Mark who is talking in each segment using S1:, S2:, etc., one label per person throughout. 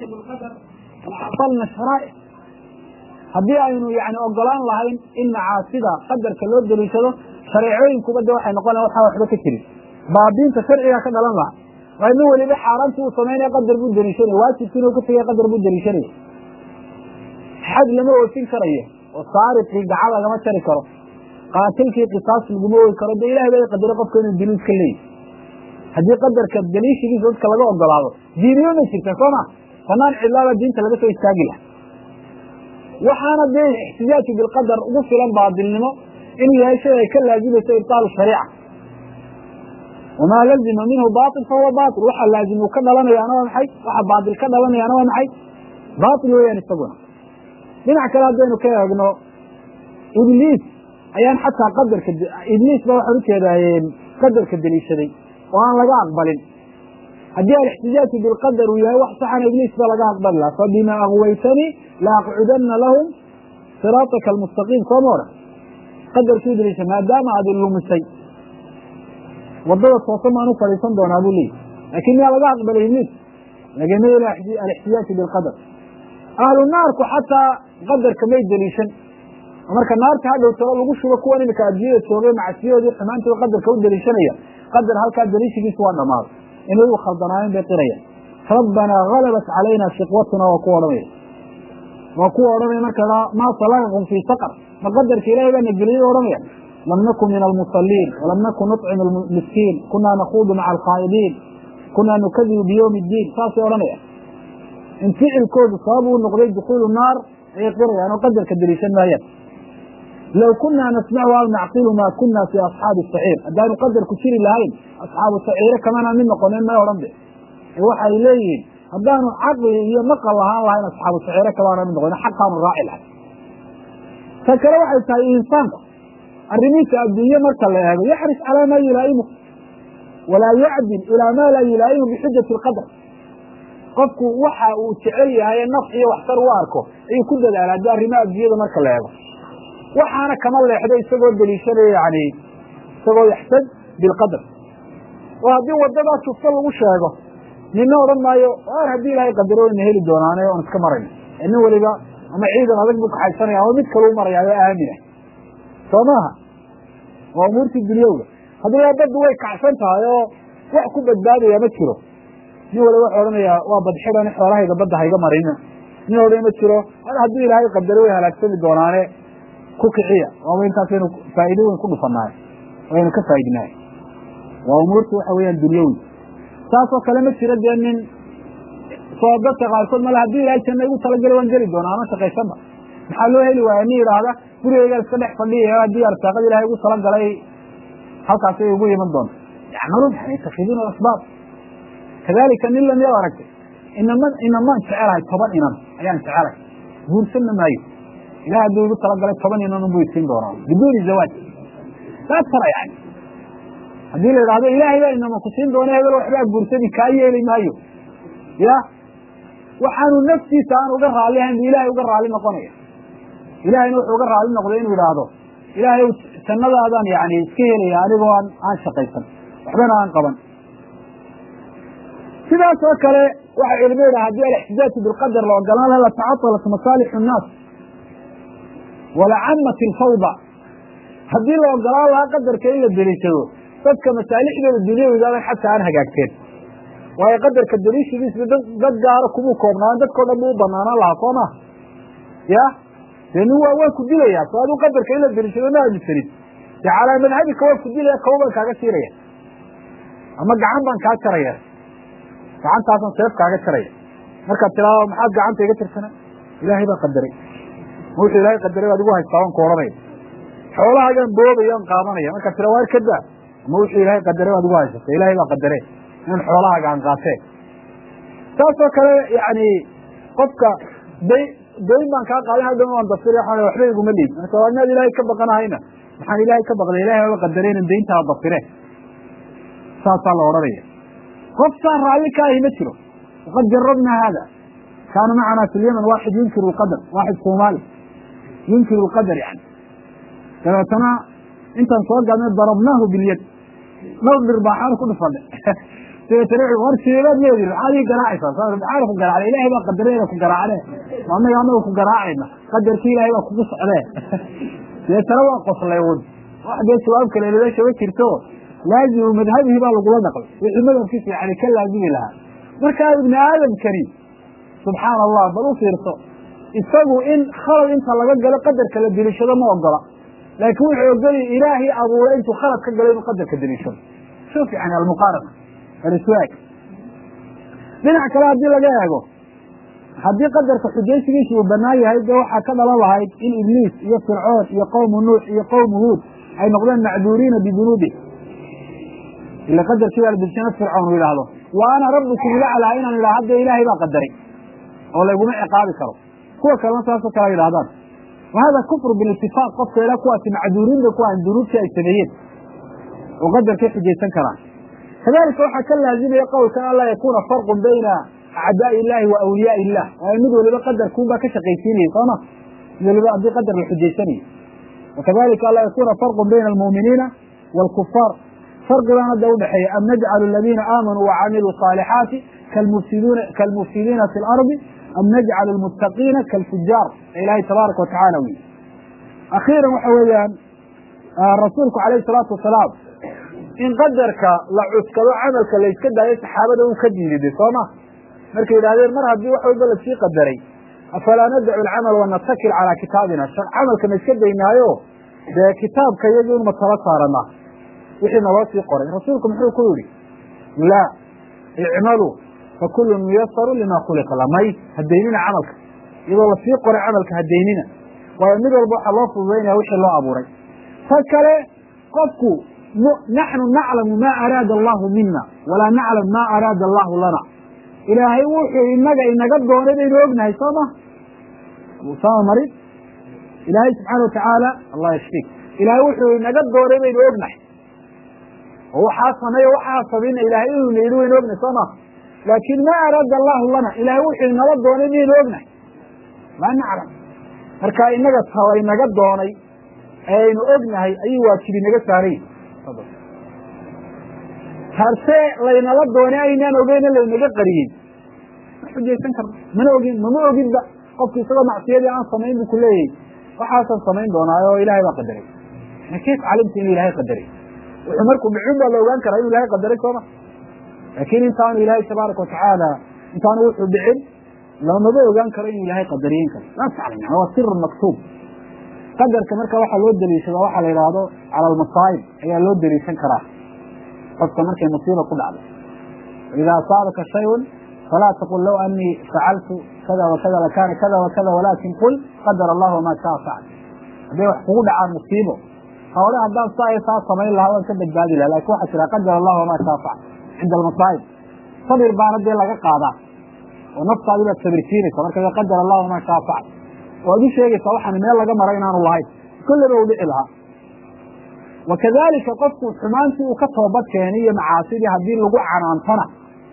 S1: بالقدر لعطلنا الشرائع هدي أنه يعني أقلان لهين إن معاصدة قدر كالود دليشده شريعين كبدا waxay noqonayaan waxa waxba ka jirin baabinta sharciga ka dhalan laha waynu waliba xaaraantu sameeyay qadar buu daliishanay waajibkiina uu ka tagay qadar buu daliishanay xad lama oofin karayo oo saarifkii gacan lagama jari karo qaatilkii qisaas laguma ooyi karo de ilaahay bay qadar qofka inuu daliis ka leeyahay haddii qadarka daliishigiisa dadka laga ogolaado diiniyo ma jirta sooma fanaan cilaada diinta laga soo istaagi lahaa waxaana dee ixtijaaju bilqadar ugu filan baadilnimo إنه هي شيء كلا لازم إبطال الشريعة وما لازم منه باطل فهو باطل وحا لازم وكذا لنا يا نوام حي وحا باطل كذا لنا يا نوام حي باطل ويا نستقونه لنع كلام دينه كذا إنه إبليس أيام حتى قدر إبليس ما وحرك هذا قدر كدليل شدي وأنا لقى أقبل هدي الاحتجاج بالقدر ويا وحصح عن إبليس فلقى أقبل له فبما أغويتني لأقعدن لهم صراطك المستقيم صمورا قدر شو دريش ما دام هذا اللومسي وضل الصوصم أنو فريسان دون أبو لي لكن يا لقى أقبل إبليس لكن الاحتجاج بالقدر أهل النار حتى قدر كمية دليشن ومركا النار كهذا وترى لقوا شو بكون إنك أجيه تسوغي مع السيوة دي حمانتي وقدر كود دليشنية قدر هالكاد دليش في سوى النمار إنه هو خلطناين بطرية ربنا غلبت علينا شقوتنا وقوة رمي مركا ما صلاهم في سقر فقدر في إلهي بأن الجليل ورمي لم نكن من المصلين ولم نكن نطعم المسكين كنا نخوض مع القائدين كنا نكذب بيوم الدين فاسي ورمي ان فعل كود صابوا نقضي دخول النار هي قرية يعني قدر كدريشن ما يد لو كنا نسمع ونعقل ما كنا في أصحاب السعير أدى نقدر كثير لهين أصحاب السعير كمان من قنين ما يرمي وحي إليه أدى عقل هي مقال الله هين أصحاب السعير كمان من قنين حقا من رائع لها فكرة واحد ساي إنسان الرميس الدنيا مركز هذا يحرص على ما يلائمه ولا يعدل إلى ما لا يلائمه بحجة القدر قفك وحا وتعلي هاي النفحية واحتر واركو أي كل ذلك على دار رماء الدنيا مركز هذا وحانا كمان لا يحدث يسوي دليشري يعني يسوي يحتج بالقدر وهذه ودبا تفصل وش هذا من نور ما هذه لا يقدرون إن هي الدونانة ونسكمرين إنه ولقى أما عيدا هذا بك حيثاني أو مثل كلمة يا آمنة سماها وأمورتي الدنيوية هذا لا بد ويك عشانتها وحكم بالدادي يا متشرو نقول له وحورنا يا وابد حدا نحن راهي قبضها هيدا مرينا نقول له متشرو أنا هدي لهاي قدروها على كل الدونانة كوكعية وين تاسين فائدون كل فناي وين كفائدناي وأمورتي وحوية الدنيوية ساسو كلمة شرد من صوبتك على كل ما هدي لهاي سنة يقول تلقى وانجلي دونانة شقيسنا محلوه هلي وأمير هذا guriga iska dhex fadhiyo hadii arsaaqada ilaahay ugu salan galay halkaas ay ugu yiman doon yacmaluun haytafidun asbaab kadalika nin lam yarak inama jecelahay 10 inan ayaan jecelahay guursanna maayo ilaahay haduu ugu salan galay 10 inan uu isin doonaa biduuni zawaaj tara yani hadii la yiraahdo ilaahay baa inama ku siin doonaa hebel waxba guursadi ka yeelay maayo ya waxaanu naftiisa aan uga raaliyahay ilaahay uga raali noqonaya إلهي نوح وقرر على النقضين ويراده إلهي سنده هذا يعني سكيلي يعني بوان عن شقيقا وحبنا عن قبا كذا توكل واحد علمينا هدي الاحتجاج بالقدر لو قالنا لا تعطلت مصالح الناس ولا عمت الفوضى هدي لو قالنا لها قدر كإلا الدليشه فك مسالح الدنيا وإذا حتى عنها قاكتين وهي قدر كالدليش بيس قد قاركم وكورنا عندك كنا مو بنانا لها صونا يا لأنه هو أول كديلة فهذا قدر كإلا الدريشة ما أجل على منهجك هو كديلة كوبا كاقة سيرية أما قعان بان كاقة سيرية قعان تاسم سيف كاقة سيرية مركب تلاوة محاد قعان تيقتر سنة إلهي با قدري موش إلهي قدري وادقوها يستوان كورمي حولها جان بوبي يان قامانية مركب تلاوة كدا موش إلهي قدري وادقوها يستوان إلهي با قدري من حولها قعان قاسي تاسو كلا يعني قفك دائما كان قال هذا ما تصير احنا وحده يقول لي انا سوالنا الهي كبقنا هنا محن الهي كبقنا الهي وقدرين ان دينتها بصيره صلى الله عليه قف صار عليك اي مثله وقد جربنا هذا كان معنا في اليمن واحد ينكر القدر واحد صومالي ينكر القدر يعني ثلاثنا انت نصوص قالنا ضربناه باليد نضرب بحار كل فضل سيتريح ورشيلات يدي هذه قراعة صار عارف قراعة إلهي ما قدرنا كقراعة ما أنا كقراعة قدر كي إلهي ما كقص عليه سيتروى قص لا يود واحد يسوى أبكر اللي ليش وكرتوه لازم مذهبه بقى لقوة نقل المذهب كيف يعني كلا أجيب لها مركز ابن آدم كريم سبحان الله بلو فيرسو يسووا إن خلق أنت الله قدر كلا الدليل شذا ما أقرأ لكن يقول إلهي أبو أنت خلق كلا قدر كالدليل شذا شوف يعني المقارنة الرسواك دينا كلا دي لقاءه حدي قدر كحجيش وبناي هيدا وحا كذا الله هيد إن إبليس يا فرعون يا قوم نوح يا قوم هود أي نقولون معذورين بذنوبه إلا قدر كذا لبلشانات فرعون وإلى هذا وأنا ربكم لا على عينا إلى عبد إلهي ما قدري ولا يقوم عقاب كرو هو كلام ساسا كلا إلى هذا وهذا كفر بالاتفاق قصة إلى قوة معذورين بقوة ذنوب شيء سبيين وقدر كيف جيسان كران كذلك وحا كلا هذه يقول كان لا يكون فرق بين أعداء الله وأولياء الله ويمدوا لبا قدر كوبا كشقيسيني صنع لبا أبدي قدر الحجيساني وكذلك لا يكون فرق بين المؤمنين والكفار فرق لنا الدولة حي أم نجعل الذين آمنوا وعملوا الصالحات كالمفسدين في الأرض أم نجعل المتقين كالفجار إلهي تبارك وتعالى أخيرا وحويا رسولك عليه الصلاة والسلام إن قدرك لعسك وعملك اللي يتكدى أي صحابة وكديني دي صنع مركي إذا هذه المرة دي وحوي بلد في قدري أفلا ندعو العمل ونتكل على كتابنا عملك نتكدى إنهايو ده كتاب كي يجون متلقارنا وحين واسي قرأ رسولكم حلو كوري لا اعملوا فكل ميسر لما خلق الله ماي هدينينا عملك إذا الله في قرأ عملك هدينينا ويمد البحر الله فضينا وحي الله أبوري فكلا قفكو نحن نعلم ما أراد الله منا ولا نعلم ما أراد الله لنا إلهي وحي إنك الدوني بين وقنا إصابة أصابة مريض إلهي سبحانه وتعالى الله يشفيك إلهي وحي إنك الدوني بين وقنا هو حاصنا وحاصبين إلهي ونيلوين وقنا إصابة لكن ما أراد الله لنا إلهي وحي إنك الدوني بين وقنا ما نعلم مركا إنك الصوى إنك الدوني أين وقنا أي واكب إنك الساري هرسي لينا لدوني أينان وقين اللي نجا قريين حجي سنكر من وقين بقى قفل صدا معصيدي عن صمين بكليه وحاسن صمين دونايو إلهي ما قدري كيف علمت إن إلهي قدري وعمركم بعمر لو كان كرأي إلهي قدري صدا لكن إنسان إلهي تبارك وتعالى إنسان وحو بعلم لما بقى كان كرأي إلهي قدريين لا تعلم يعني هو سر المكتوب قدر كمركا واحد لو دريشة واحد يراده على المصايب هي لو دريشة كراه قد مركا المصيبة كل عدد إذا أصابك شيء فلا تقول لو أني فعلت كذا وكذا لكان كذا وكذا ولكن قل قدر الله وما شاء فعل هذا يحفظون عن مصيبه هؤلاء عندهم صائر صامين الله وكذب بادي لا لكن واحد قدر الله وما شاء فعل عند المصائب صبر بان ربي لك قاضى ونفس هذه التبريكين كما قدر الله وما شاء فعل وهذا شيء صراحة من الله جمع رأينا الله كل ما وضع لها وكذلك قصة حمانتي وكتوبات كيانية معاصيدي هذه اللقوع عن أنطنة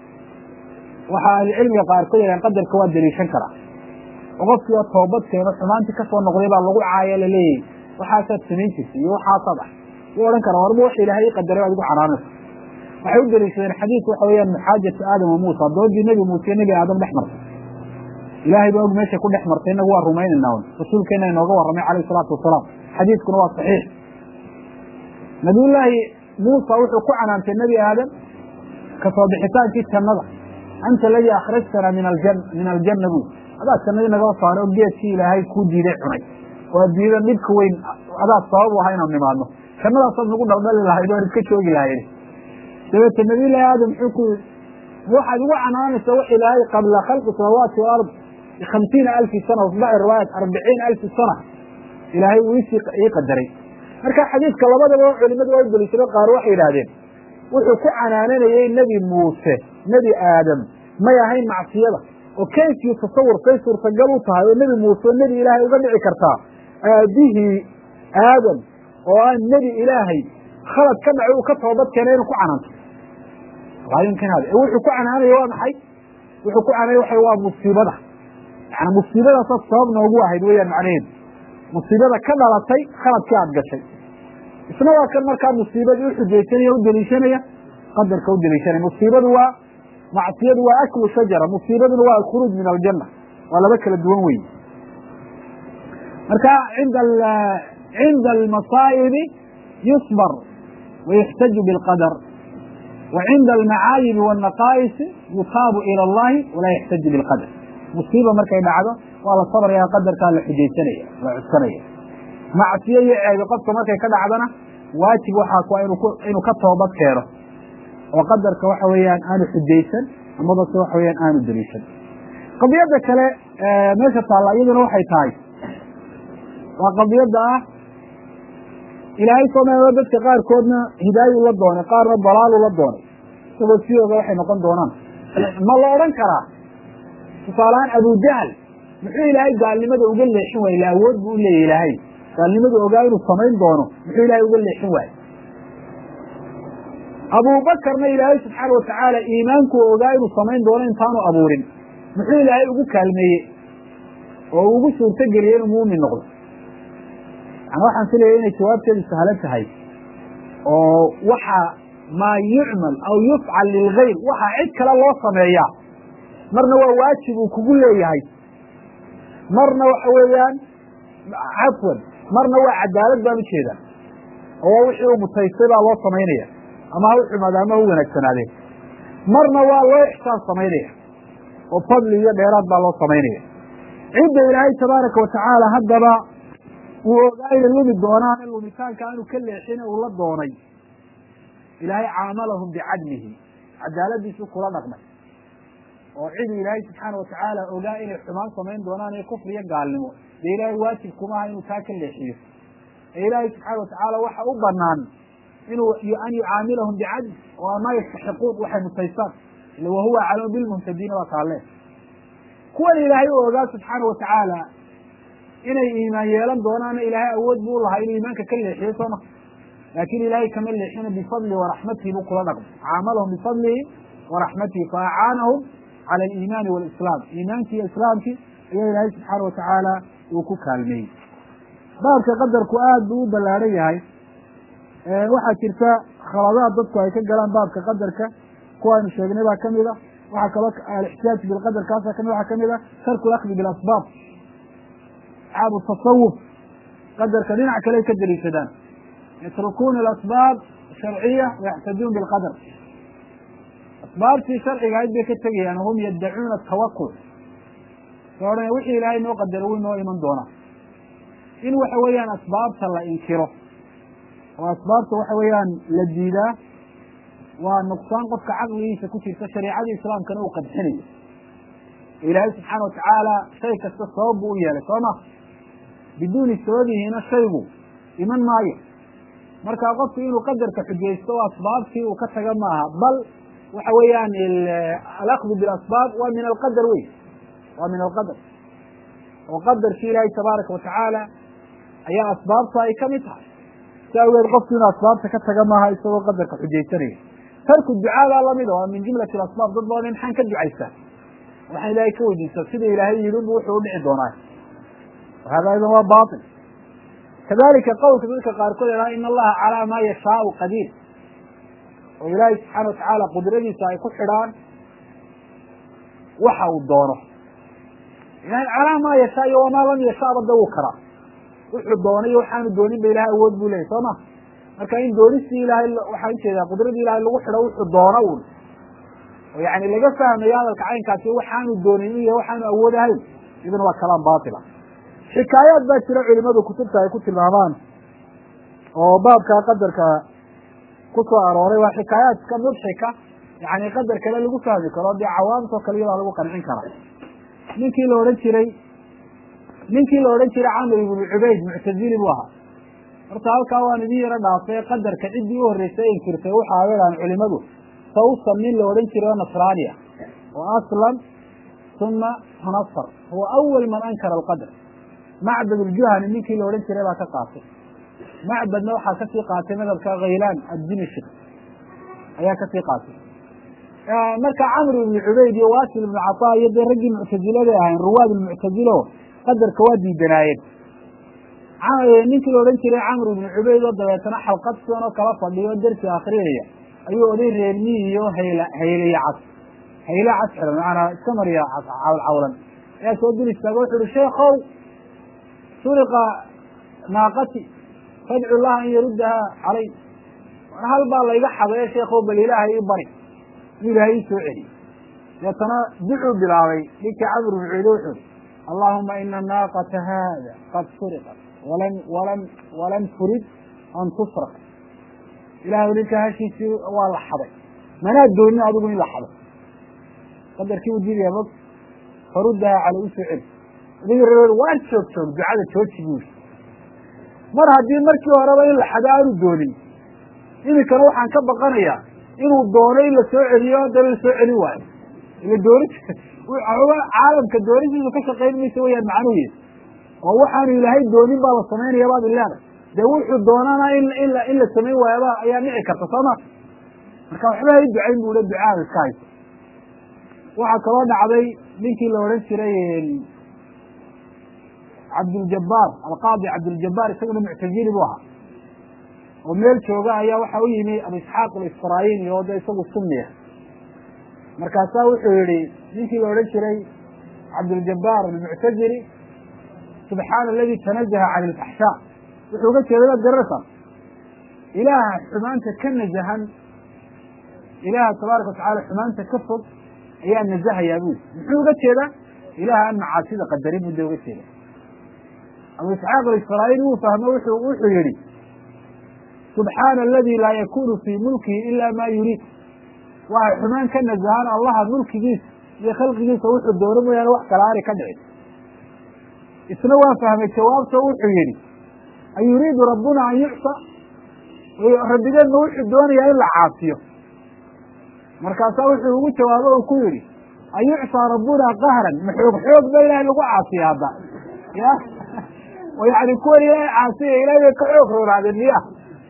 S1: وحال العلم يقار كل ينقدر كواد دلي شنكرة وقصة توبات كيانية حمانتي كسوة النغريبة اللقوع عايلة ليه وحاسد سمينتي وحاسدة ورنكر ورموح إلهي قدر يقوع عن أنطنة وحيود دلي شوين حديث وحويا من حاجة آدم وموسى دودي نبي موسى نبي آدم نحمر إلهي بقى ماشي كل حمرتين هو الرومين النون رسول كنا ينوغوا الرمي عليه الصلاة والسلام حديث كنا صحيح نبي الله موسى وحكو عن أنت النبي آدم كصابحتان في التنظر أنت الذي أخرجتنا من الجنة بو هذا السنة نقول صار وجيت فيه إلهي كودي لحمي ودي ذا نبك وين هذا الصواب وهينا من معنه كما لا صار نقول نقول الله يدور كتشوج إلهي سويت النبي الله آدم حكو واحد وعن أنا سوى إلهي قبل خلق السماوات والأرض 50,000 سنة وفي بعض الروايات 40,000 سنة إلهي ويسي يقدري marka xadiiska labadaba culimadu way dalisay qaar waxay yiraahdeen wuxuu ku canaananayay nabi Muuse nabi Aadam ma yahay macsiyada oo kayfiyo tasawur suurtagal u tahay nabi Muuse nabi Ilaahay uga dhici kartaa aadihi Aadam oo aan nabi Ilaahay khalad ka dhacay ka toobad keenay ku canaanto raayin kan hada wuxuu ku canaanayay waa maxay wuxuu ku canaanayay waa musiibada yani musiibada sabab noogu ahayd weeyaan macnaheedu musiibada ka dhalatay khaladkii aad gashay isna waa kan markaa musiibadii u xujaysanaya u daliishanaya qadarka u daliishanay. musiibadu waa macsiyadu waa aklu shajara, musiibaduna waa alkhuruuj min aljanna, waa laba kala duwan weyi. marka cinda almasaa'ibi yusbar wayuxtaju bilqadar, wa cinda almacaayibi wاlnaqaa'isi yutaabu ila allahi walaa yaxtaju bilqadar. musiiba markay dhacdo waa la sabraya, qadarkaa la xujaysanaya, la cuskanaya. macsiyo iyo ceebi qofka markay ka dhacdana waajib waxaa ku inuu ka toobad keeno oo qadarka waxa weeyaan aanu xujaysan amaba se waxa weyaan aanu daliishan. qadiyadda kale meesha taalla iyaduna waxay tahay, waa qadiyadda ah ilaahay soomaalia dadka qaarkoodna hidaayu la doonay, qaarna dalaalu la doonay, isagoo sidooda waxay noqon doonaan. ma la odhan karaa tusaalahaan abujahl muxuu ilaahay gaalnimada uga leexin waaye? la awood buu u leeyahy ilaahay, gaalnimadu ogaa inuu samayn doono, muxuu ilaahay uga leexin waaye? abubakarna ilaahay subxaana watacaala iimaanku ogaa inuu samayn doono intaanu abuurin, muxuu ilaahay ugu kaalmeeyey oo ugu suurto geliyey inuu muumin noqdo? yani waxaan filayay inay jawaabteedu sahlan tahay, oo waxa maa yucmal aw yufcal lilgayr, waxa cid kale loo sameeyaa marna waa waajib uu kugu leeyahay, marna waxa weeyaan cafwan, marna waa cadaalad baan ujeeda, oo waa wixii uu mutaystay baa loo samaynaya, ama ha u xumaada ama ha u wanaagsanaadeen. marna waa loo ixsaan samaynaya oo fadli iyo dheeraad baa loo samaynaya. cidda ilaahay tabaaraka watacaala haddaba uu ogaa inay lumi doonaan, in lumitaanka aanu ka leexin uu la doonay, ilaahay caamalahum bicadlihi, cadaaladiisu kula dhaqmay. oo cid ilaahay subxaana watacaala ogaa inay xumaan samayn doonaan iyo kufri iyo gaalnimo, dee ilaahay waajib kumaha inuu taa ka leexiyo. ee ilaahay subxaana watacaala waxa u banaan inuu an yucaamilahum bicadl oo ma yastaxiquun waxay mutaystaan, ila wahuwa aclamu bilmuhtadiina waa taalle. kuwan ilaahay u ogaa subxaana watacaala inay iimaan yeelan doonaana ilaahay awood buu lahaa inuu iimaanka ka leexiyo sooma, laakin ilaahay kama leexina, bifadli waraxmatihi buu kula dhaqmay. caamalahum bifadlihi waraxmatihi faacaanahum cala aliimaani walislaam, iimaankii iyo islaamkii ayaa ilaahay subxaana watacaala uu ku kaalmeeyey. baabka qadarku aad buu u ballaaran yahay. waxaa jirta khaladaad dadku ay ka galaan baabka qadarka, kuwaaynu sheegnay baa kamid a. waxaa kaloo alixtijaaj bilqadar kaasa kamid, waxaa kamid a tarku lakdi bilasbaab. asxaabu tasawuf qadarka dhinac kale ka daliishadaan, yatrukuuna alasbaab sharciya wayaxtajuun bilqadar. asbaabtii sharciga ahayd bay ka tegayaan, hum yaddacuuna atawakul, soo odhanaya wixii ilaahay noo qadaro wi noo iman doonaa. in waxa weeyaan asbaabta la inkiro oo asbaabta waxa weeyaan la diidaa waa nuqsaan qofka caqligiisa ku jirta, shareicadii islaamkana uu qadxinayo. ilaahay subxaana watacaala shay kasta sabab buu u yeelay sooma, biduuni sababihiina shaygu iman maayo. marka qofku inuu qadarka xujaysto oo asbaabtii uu ka taga maaha, bal waxa weeyaan alakdu bilasbaab waa min alqadar wey, waa min alqadar. oo qadarkii ilaahay tabaaraka watacaala ayaa asbaabta ay kamid tahay. si awgeed qofku inuu asbaabta ka taga maaha isagoo qadarka xujaysanaya. tarku ducaadaa lamid waa min jumlati asbaab. dad badan maxaan ka ducaysaa, waxaa ilaahay ka weydiisa sida ilaahay yidhi unbu wuxuu udhici doonaa, hada aydan waa bail. kadalika qowlka dadka qaarkood a in allaha calaa maa yashaau qadiir, oo ilaahay subxaana watacaala qudradiisa ay ku xidhaan waxa uu doono. ilahay calaa maa yashaa iyo wamaa lam yashaaba da wuu karaa, wuxuu doonay iyo waxaanu doonin ba ilahay awood buu leeyay sooma. marka in doonistii ilahay waxaan ujeedaa qudradii ilahay lagu xidho wuxuu doono un, oo yani laga fahmayo hadalka caynkaasi waxaanu doonin iyo waxaanu awood ahayn, idin waa kalaam baatila. xikaayaad baa jira culimadu kutubta ay ku tilmaamaan oo baabka qadarka ku soo arooray, waa xikaayaadka mudxika, yani qadar kale lagu fahmi karo, dee cawaamtoo kale iyadaa lagu qancin karaa. ninkii la odhan jiray camr ibnu cubayd muctazili buu ahaa. horta halkaa waan idin yaro dhaafay, qadarka ciddii u horreysay inkirtay waxa ayadaan culimadu sawsan nin la odhan jiray oo nasraani ah, oo aslam uma tanasar, huwa awal man ankara alqadr. macbad uljuhani ninkii la odhan jiray baa ka qaatay. macbadna waxaa kasii qaatay madhabka khaylaan addimishq ayaa kasii qaatay. marka camr ibnu cubayd iyo wasil ibnu cataa iyo dee raggii muctazilada ahayn, ruwaad muctazilo qadarka waa diidanaayeen. ninkii la odhan jiray camr ibnu cubayd oo dabeetana xalqad sidan oo kala fadhiyo dersi akrinaya ayuu oday reermiyi iyo hayliya cas hayla cas xiran macanaa iska mariya cawlan ayaa soo dul istaaga wuxu uhi sheekow suriqa naaqati fadcu llaha an yaruddaha calay hal baa layga xaday sheekow bal ilaahay ii bari inuu ilaahay ii soo celiy deetana ducuu bilaabay ninkii camr bn cuude wuxuu uri allahuma ina naaqata hada qad suriqat walan turid an tusraq ilahay ninka hashiisii waa la xaday manaa doonin adigu in la xado qadarkii u diidaya mog faruddaha calay usoo celi adigi reer waan joog ducada jooji buu yiri mar haddii markii horeba in la xado aanu doonin iminkana waxaan ka baqanayaa inuu doono in la soo celiyo haddana la soo celin waayo ila doonis caalamka doonisiisa ka shaqayn maysa wayaan macnuhu oo waxaanu ilaahay doonin baa la samaynaya baad ileeda dee wuxuu doonana in la samayn waayaba ayaa dhici karta sooma marka waxba hay ducayn bu ducaada iska hayso waxaa kaloo dhacday ninkii la odhan jiray cabduljabaar alqaadi cabduljabaar isaguna muctazili bu ahaa oo meel jooga ayaa waxa u yimi abu isxaaq alisfaraayini oo de isagu sunniya markaasaa wuxuu yihi ninkii la odhan jiray cabduljabaar almuctazili subxaana aladi tanazaha can ilfaxshaa wuxuu uga jeeda waad garanaysaa ilaaha xumaanta ka nazahan ilaaha tabaaraka watacala xumaanta ka fog ayaa nazahayaa bui muxuu uga jeedaa ilaha aan macaasida qadarin buu de uga jeeda abu isxaaq alisfaraayini wuu fahmo wuxuu yihi subxaana aladi laa yakunu fii mulkihi ila ma yuriid waxay xumaan ka nazahaan allaha mulkigiisa iyo khalqigiisa wuxuu doono mooyaane wax kala ari ka dhicin isna waa fahmay jawaabto wuxuu yihi an yuriidu rabbuna an yucsa rabbigeedna wuxuu doonayaa in la caasiyo markaasaa wuxuu ugu jawaabo oo ku yihi an yucsaa rabbuna qahran ma xoog ba ilahay lagu caasiya hadda ya oo yani kuwan ilaahay caasiya ilahay bay ka xoog roonaadeen miya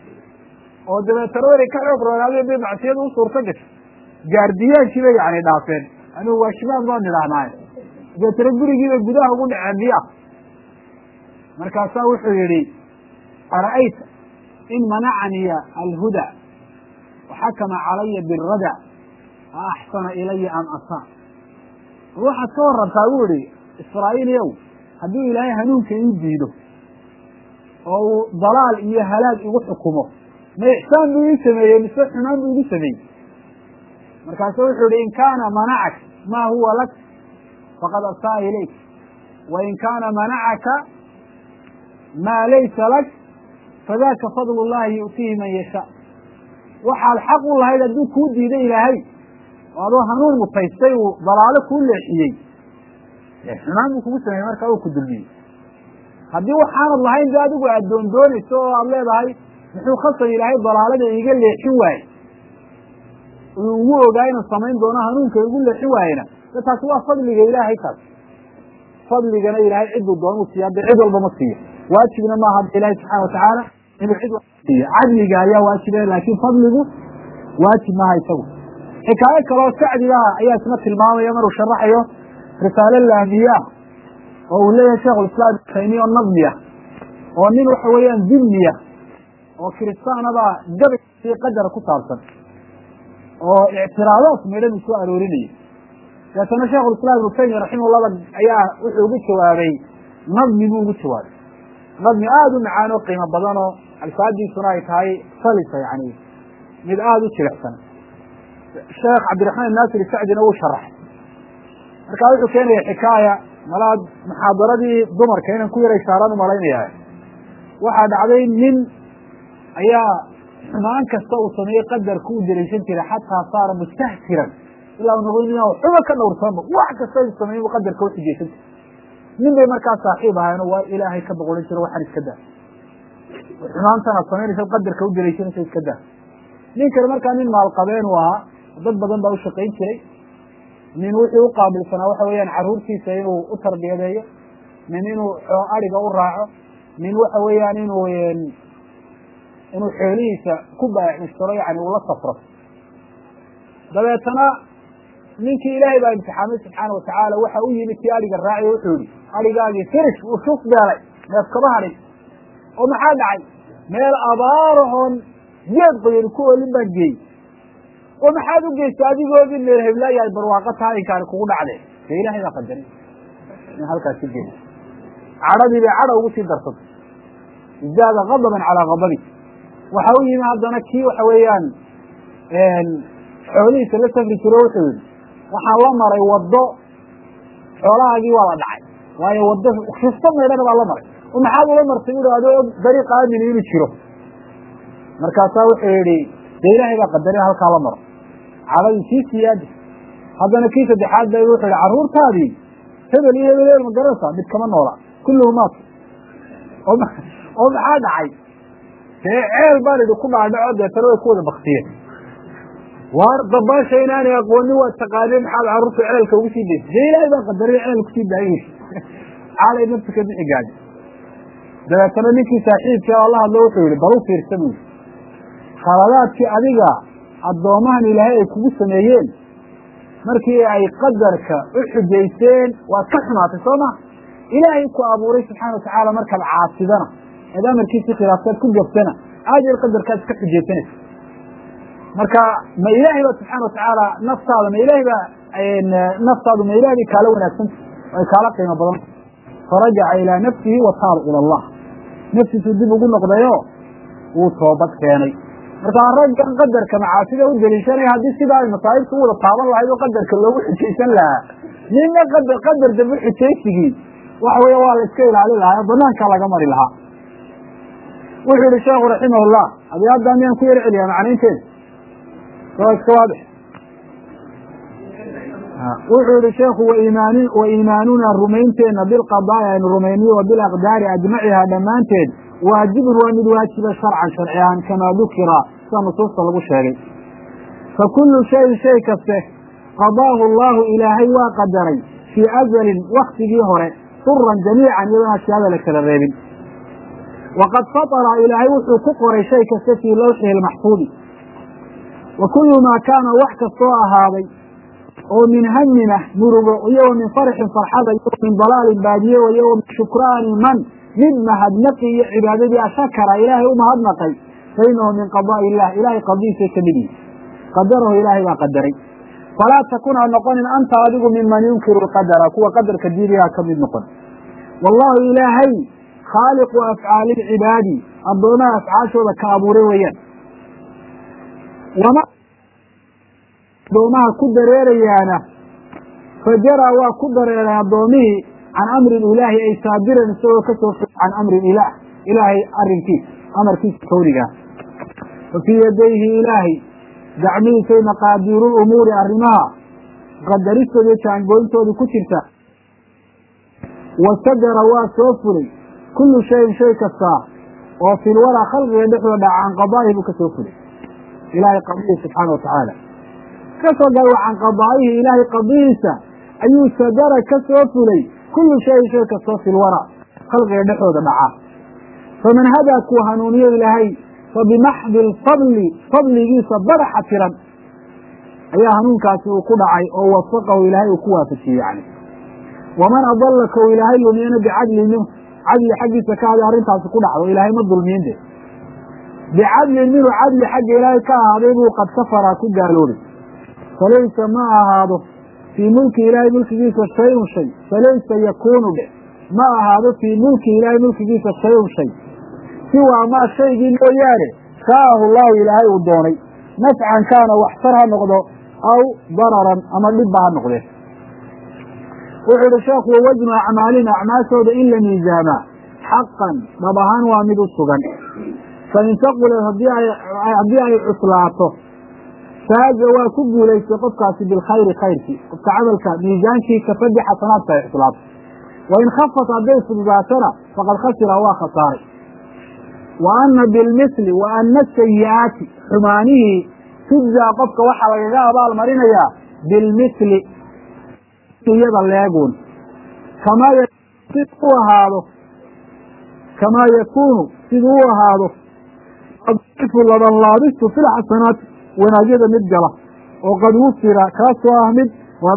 S1: oo dabeetana waray ka xoog roonaadeen bay macsiyada u suurta gashay gaardiyaankii bay yani dhaafeen anigu waa shimaal baan nidhahnaaye dabeetana gurigiibay gudaha ugu dhaceen miya markaasaa wuxuu yihi ara'ayta in manacaniya alhuda waxakama calaya birada a axsana ilaya am asaa waxaad ka warantaa buu ihi israa'iilyow hadduu ilaahay hanuunka ii diido oo uu dalaal iyo halaag igu xukumo ma ixsaan buu ii sameeyey mise xumaan buu igu sameeyey markaasu wuxuu yihi in kaana manacak ma huwa lak faqad asaa ilayk wain kaana manacaka maa laysa lak fadaka fadl llahi yu'tiihi man yashaa waxaad xaq u lahayd hadduu kuu diiday ilaahay oo adoo hanuun mutaystay uu dalaalo kuu leexiyey xumaan buu kugu sameeyey markaa uu ku dulmiyey haddii waxaanad lahayn de adigu aad doondoonayso oo aad leedahay muxuu khasab ilaahay dalaalada iga leexin waaye uu ugu ogaa inuu samayn doono hanuunka igu leexin waayena de taasi waa fadliga ilaahay taas fadligana ilaahay cidduu doonuu siiya de cid walba ma siiyo waajibna maaha ilahi subxana watacaala inuu cid siiyo cadliga ayaa waajibe laakin fadligu waajib maaha isagu xikaayo kaloo sacdiga ayaa isna tilmaamaya maruu sharaxayo risaale laamiye ah oo uu leeyahay sheikhulislaam ibn taymiya oo nadmiya oo nin waxa weeyaan dimniya oo kiristaanaba gabaysii qadara ku saabsan oo ictiraadaad midhan uu soo aroorinayay deetana sheikhulislaam ibnu taymiya raximahullah ayaa wuxuu ugu jawaabay nadmi buu ugu jawaabay nadmi aada u macaan oo qiimo badan oo alfaadiisuna ay tahay salisa yani mid aada u jilicsan sheekh cabdiraxmaan naasir sacdina wuu sharaxay markaa wuxuu keenaya xikaaya malaad muxaadaradii dumarka inaan ku yara ishaaraan umalaynaya waxaa dhacday nin ayaa xumaan kasta uu sameeyey qadarku u daliishan jiray xataa saara mustahsiran ilaa u noqon ina xuba ka dhowrsanba wax kasta u sameeyey bu qadarka uxujaysan jiray nin bay markaa saaxiib ahayen waa ilaahay ka boqolin jiro waxaan iska daa xumaantan aad samaynaysa qadarka u daliishanaysa iska daa nin kale markaa nin maalqabeen u ahaa dad badan baa ushaqayn jiray nin wuxuu uqaabilsanaa waxa weeyaan caruurtiisa inuu u tarbiyadeeyo nin inuu ariga u raaco nin waxa weeyaan inuu xoolihiisa ku baaxistiro yani uu la safro dabeetana ninkii ilaahay baa imtixaamay subxaana watacaala waxa u yimid kii ariga raaciy wuxuu yihi arigaagii firish uu shuf beelay neef kaba hadhin oo maxaa dhacay meel abaarahoon geed qoyani ku olin baan geeyey ومحاد وجيست أديقوا بين الهبلاء يا برواقتها إن كان كون عليه فإله إذا قدرين من هلك السجن عربي بعرب وشي درصد ازداد غضبا على غضبي وحوي ما هذا نكي وحويان حولي ثلاثة في كروتين وحاول مرة يوضع حولها جي ولا دعي ويوضع خصم يدنا بالله مرة ومحاول مرة تقول هذا طريقة من يمشيره مركزه وحيري إله إذا قدرين هلك على مرة على شيء سيادة هذا نكيس الدحاد ده يروح العرور تابي هذا اللي هي المدرسة كمان ولا كله مات ومحاد عاي في عيل بارد وكل على عودة ترى يكون بختير وضبان شيئان يقولون والتقاليد حال عروس على الكوكسي دي زي لا إذا قدرين على الكوكسي بعيش على نفسك الإقاد ده ترى نكي ساحيب يا الله الله وحيري بروف يرسمون خلالات في أدقى الضومان إلهي كوكسي ميين markii ay qadarka u xujaysteen waa ka xumaatay sooma ilaahay ku abuuray subhanahu wa ta'ala marka caasidana idan markii khilaafad ku jabtana aajir qadarka iska xujaysan marka ma ilaahay subhanahu wa ta'ala naftaada ma ilaahay naftaada ma ilaahay kala wanaagsan ay kala qiimo badan faraja ila nafsihi wa taab ila Allah nafsiisu dib ugu noqdayo uu toobad keenay marka raggan qadarka macaasida u daliishanay hadii sida ay masaa'ibtu wada taaban lahayd oo qadarka loogu xijaysan lahaa ninna qadar dib u xijaysigii waxa weeye waa la iska ilaalin lahaa banaanka laga mari lahaa wuxuu yiri sheekhu rahimahullah abiyada miyaan ku yar celiya macnaynteed waa iska waadix wuxuu yiri sheekhu wa iimaanuna rumaynteena bil qadaaya rumayniyo wa bil aqdaari ajmaciha dhamaanteed واجب ومن واجب شرعا شرعيا كما ذكر سنصوص لغو شيغي فكل شيء كسته قضاه الله إلهي وقدري في أزل وقت جهره سرا جميعا يوم أشياء لك الرابين وقد فطر إلهي وحقوق شيء كسته في لوحه المحفوظ وكل ما كان وحك الصوء هذا ومن همنا مرغ ويوم من فرح فرحة يوم من ضلال بادية ويوم شكران من مهدنقي عبادتي أشكر إلهي ومهدنقي فإنه من قضاء الله إلهي قضيه كمدي قدره إلهي وقدري فلا تكون أن نقول أنت أدق ممن ينكر القدر هو قدر كديرها كمد نقول والله إلهي خالق أفعال العباد أبونا أفعال شو كابوري ويان وما دوما كدر ريانا فجرى وكدر ريانا دومه عن أمر الإله أي صابرا سوى كسوف عن أمر الإله إلهي أرنكي أمر كيس كوريها وفي يديه إلهي دعمي في مقادير الأمور أرمها قدرت ذلك عن قوينته بكتلتا وصدر واسوفري كل شيء كالساعة وفي الورى خلق يدحو عن قضائه بكسوفري إلهي قضيه سبحانه وتعالى كسوفري عن قضائه إلهي قضيسة أي صدر كسوفري كل شيء كالصوف الورى خلق يدحو معه فمن هذا كوهنوني إلهي فبمحض فضل جيسا برح حترا أي هنون كاسي وقضعي أو وفقه إلهي وكوافته يعني ومن أضلك إلهي لمن بعدل منه عدل حق سكاد أرنتها سقضع وإلهي ما الظلمين ده بعدل منه عدل حق إلهي كهذبه قد كفر كجالوري فليس ما هذا في ملك إلهي ملك جيسا شيء فليس يكون به ما هذا في ملك إلهي ملك جيسا شيء سوى ما شيء جينياري شاءه الله إلهي ودوني نفعا كان واحترها نقضه أو ضررا أما لبها نقضه وعلى الشيخ ووجن أعمالنا أعمال سودة إلا ميزانا حقا ببهان وامد السجن فإن تقبل أبيع عطلاته فهذا وكب ليس قفك بالخير خيرك قفك عملك ميزانك كفد حسنات في عطلاته وإن خفت أبيع سبزاتنا فقد خسر هو خساري وأن بالمثل وأن السيئات حمانه تجزى قفك وحا ويجاء بالمرينيا بالمثل يدا لا يقول كما يكون سدوه هذا الضعف لدى اللابس في الحسنات ونجد مدجلة وقد وفر كاسو أحمد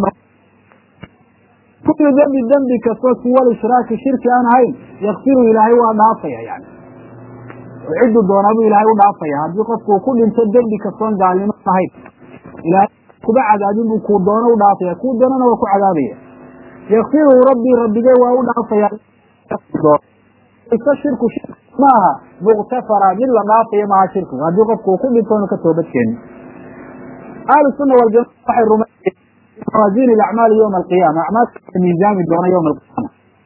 S1: كل ذنب كسوس والإشراك الشرك أنا هاي يغفر إلهي ونعطيه يعني وعد الدوناب إلهي ونعطيه هذا يقف كل انت ذنب كسوان ظالمة هاي ilaahay kuba cadaabin buu kuu doono u dhaafaya kuu doonana waa ku cadaabaya yakfiruhu rabbii rabbigee waa u dhaafaya shirku maaha muktafara mid la dhaafayo maaha shirkigu haddii qofku uu ku dhinto inu ka toobadkeenin ahlu sunna waljamaca waxay rumayeen mawaasiin alacmaali yowma alqiyaama acmaalka miisaami doona yowma alqiyaama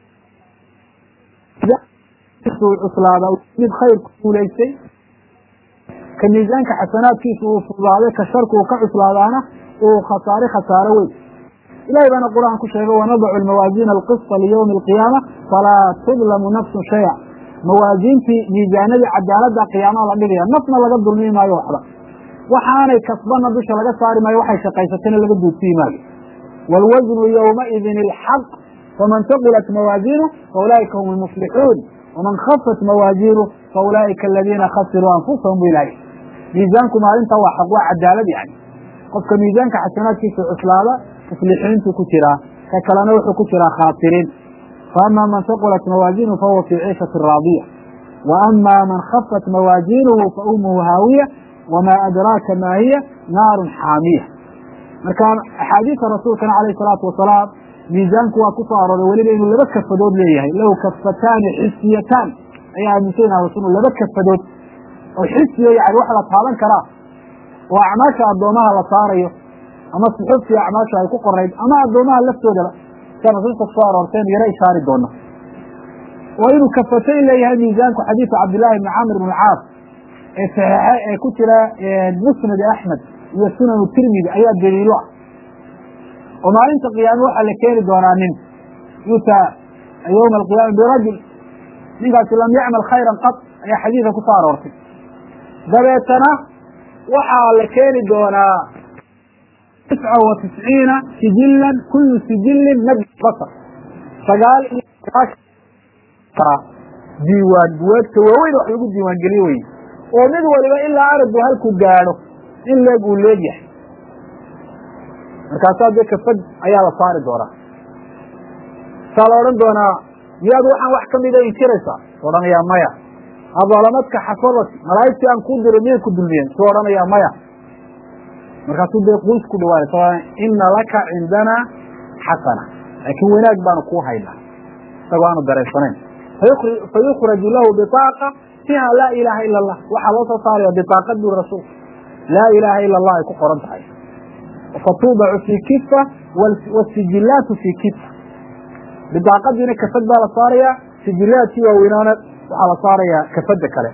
S1: cuslaada mid khayr ku guulaystay ka miisaanka xasanaadkiisa uu fudaaday ka sharku uu ka cuslaadaana uu khasaaro weyn ilahay baana qur'aan ku sheegay wanadacu almawaasiina alqista liyowmi alqiyaama falaa tudlamu nafsun shaya mawaasiintii miisaanadii cadaaladda qiyaamaha la dhigaya nafna laga dulmi maayo waxba waxaanay kasbana dusha laga saari maayo waxay shaqaysatayna laga duudsiyi maayo waalwasnu yowmaidin alxaq faman taqulat mawaasiinu faulaa'ika hum almuflixuun waman khafat mawaasiinu faulaa'ika aladiina khasiruu anfusahum bu ilahay miisaanku maalinta waa xaq waa cadaalad yani qofka miisaanka xasanaadkiisa cuslaada muflixiintu ku jiraa ka kalena wuxuu ku jiraa khaasiriin faama man taqulat mawaasiinuhu fahuwa fii ciishati raadiya wa ama man khafat mawaasiinuhu fa umuhu haawiya wamaa adraaka maa hiya naarun xaamiya marka axaadiisa rasuulkana calayhi salaatu wasalaam miisaanku waa ku soo arooray weliba inuu laba kafadood leeyahay lahu kafataani xisiyataan ayaa aaminsan ahlu sunna laba kafadood oo xisiya yani wax la taaban karaa oo acmaasha addoomaha la saarayo ama suxuftii acmaasha ay ku qorayd ama addoomaha laftoodaba sia nusuusta kusoo aroorteen yaro ishaari doona oo inuu kafatayn leeyahay miisaanku xadiidu cabdillaahi bni camr bn alcaas ee saxiixe ee ku jira musnad axmed iyo sunanu tirmidi ayaa daliilo ah oo maalinta qiyaame waxaa la keeni doonaa nin yutaa yowma alqiyaama birajul ninkaasi lam yacmal khayran qad ayaa xadiidka ku soo aroortay dabeetana waxaa la keeni doonaa 99 sijilan kulu sijilin mad basar 9 diiwaan buwaagta waaweyn wax lagu diiwaan geliyo wey oo mid waliba ilaa araggu halku gaadho in leeg uu leegyahay markaasaa dee kafad ayaa la saari doonaa saa la odhan doonaa miyaad waxaan wax kamida inkiraysaa su odhanayaa maya adalamadka xafadati malaa'igtii aan kuu diray miyay ku dulmiyeen su odhanayaa maya markaasuu dee quus ku dhawaanay ina laka cindana xasana laakiin wanaag baanu kuu haynaa isagoo aanu dareensanayn fayukraju lahu bitaaqa fiiha laa ilaaha ila allah waxaa loo soo saaraya bitaaqad buri rasuulka laa ilaaha ila allah ay ku qoran tahay fatuudacu fii kifa wasijilaatu fii kifa bitaaqadiina kafad baa la saaraya sijilaadkii waaweynaana waxaa la saaraya kafada kale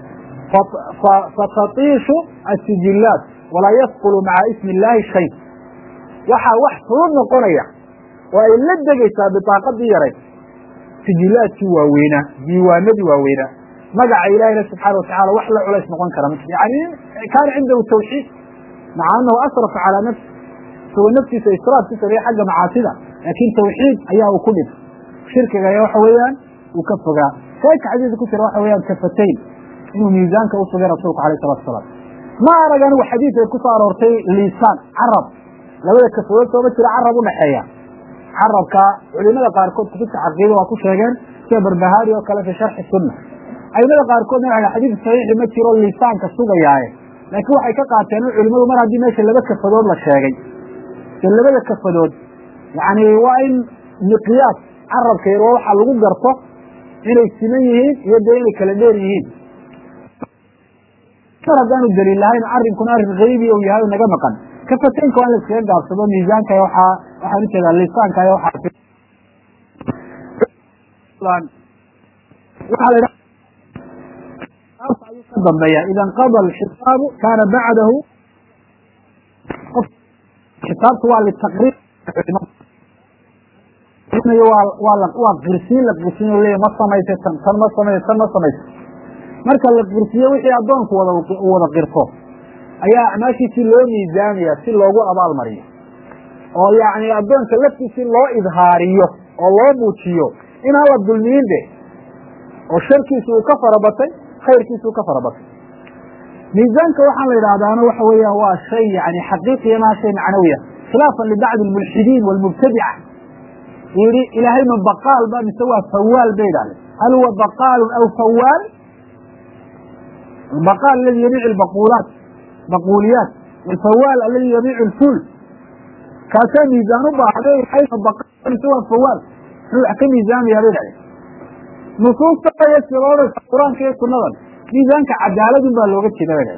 S1: fatatiishu asijilaat walaa yasqulu maca ismi illaahi shay waxaa wax fudud noqonaya oo ay la degaysaa bitaaqadii yarayd sijilaadkii waaweynaa diiwaanadii waaweynaa magaca ilaahina subxaana watacala wax la culays noqon kara yani kaana cindahu tawxiid maca anahu asrafa calaa nafsi isagoo naftiisa israaf ku sameeye xagga macaasida laakin tawxiid ayaa uu ku dhintay shirkiga ayaa waxa weeyaan uu ka fogaa sayka xadiidka ku jira waxa weyaan kafatayn inuu miisaanka usugay rasuulku alayh salatu asalaam ma arag anigu xadiid ay ku soo aroortay liisaan carab labada kafadood sooma jira carab udhaxeeya carabka culimada qaarkood kutubta caqiida waa ku sheegeen sida barbahaari oo kale fi sharxi sunna aimada qaarkoodna waa xadiid saxiixi ma jiro liisaanka sugayaaye laakiin waxay ka qaateen culimadu mar haddii meesha laba kafadood la sheegay de labada kafadood yani waa in miqyaas carabka yar waa waxa lagu garto inay siman yihiin iyo dee inay kala dheer yihiin mar haddaanu daliil lahayn arrinkuna arrin haybi u yahay naga maqan kafataynka waa in la iskaga gaabsado miisaanka waxaan ujeedaa lisaanka ayuu ka dambeeya ida nqada alxisaabu kaana bacdahu kitaabtu waa litaqriib waa qirsiin la qirsiin leeya ma samaysa tan ma samaysa tan ma samaysa marka la qirsiyo wixii addoonku wada qirto ayaa acmaashiisii loo miisaamaya si loogu abaalmariyo oo yani addoonka laftiisii loo idhaariyo oo loo muujiyo inaan la dulmiyin de oo sharkiisu uu ka farabatay khayrkiisu uu ka farabatay miisaanka waxaan la yidhahdaana waxa weeyaan waa shay yani xaqiiqiya maa shay macnawiya khilaafan libacdi almulxidiin walmubtadica yidhi ilaahay ma baqaal ba mise waa fawaal bay idhahdeen hal huwa baqaalun aw fawaal baqaal aladi yabiic baquuliyaat الفوال الذي يبيع الفول كاسا ميزان باحدي حيث بقى سوى الفوال حكى ميزان يا رجال نصوص يسيرون القرآن كيف كنظر ميزانك عدالة بقى لوقت كده رجال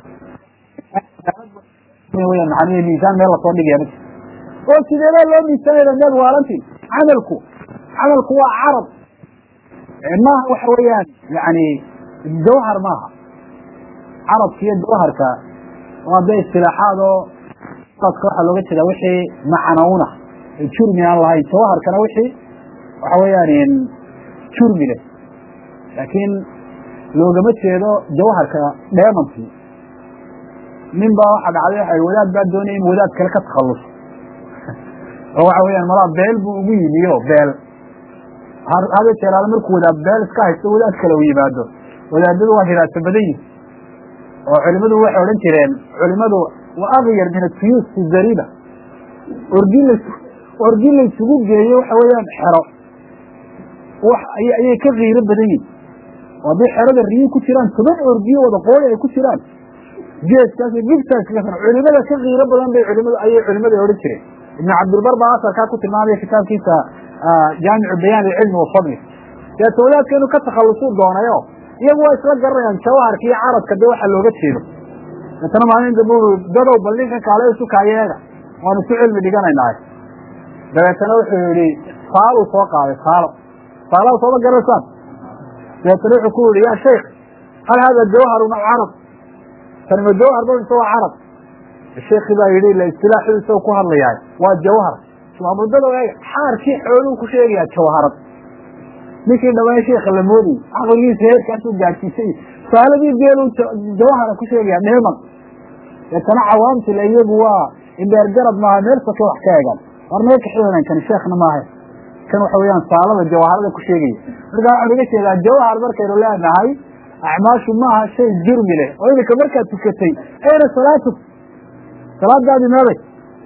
S1: يعني ميزان ميلا صدق يا رجال وكذا لا لو ميزان الناس وارنتي عملكوا عرض ما هو حويان يعني الجوهر ماها عرض في الجوهر وهذا اصطلاحات قد كوحة لغة كده وحي معنونه الشرمي الله الجوهر كان وحي وحويان شرمي له لكن لو قمت كده جوهر كان دائما فيه من بقى واحد عليه الولاد بعد دونين ولاد كلكة تخلص هو حويان مرات بيل بوين يو بيل هذا الشيء على مركو ولاد بيل سكايت ولاد كلوي بعده ولاد الواحدات تبديه وعلمته waxay oran jireen culimadu waa agyar min fiyus zariba orgil isugu geeyo waxa weeyaan xero wax ay ka qiiro badan yihiin wadi xerada riyo ku jiraan toban orgiyo wada qool ay ku jiraan geeskaas gibtaas culimada ka qiiro badan bay culimadu oran jireen ibn abdul barba ka ku tilmaamay kitaabkiisa jaamic bayan ilmi wa fadli ya tawlaadkanu ka takhalusu doonayo iyagu waa isla garanayaan jawaharka iyo caradka de waxa looga jeedo intana maalin dambe dadow ballinka kaale isu kaayeega waan isu cilmi dhiganaynaa dabeetana wuxuu yidhi faalo soo qaaday faalo soo garaysan dabeetana wuxuu ku yidhi yaa sheekh hal hada jawharu mac carab kalma jawhar baa isoo carab sheekhi baa yidhi la istilaaxiisa ku hadlayaa waa jawhar sumaabudada xaarkii xooluhu ku sheegayaa jawharad ninkii dhawaan sheekha la moodi aqligiisa heerkaas u gaarsiisay saaladii beelu jawhara ku sheegaya neeman tan cawaamti la iyagu waa indheer garab maaha meel soo wax ka eegan warnay ka xiran kan sheekhna maaha kan waxa weeyaan saalada jawharada ku sheegay marka waxa laga sheegaa jawhar markaynu leenahay acmaashu maaha shay jurmi leh oo idinka markaad tukatay ayna salaadaadi meeday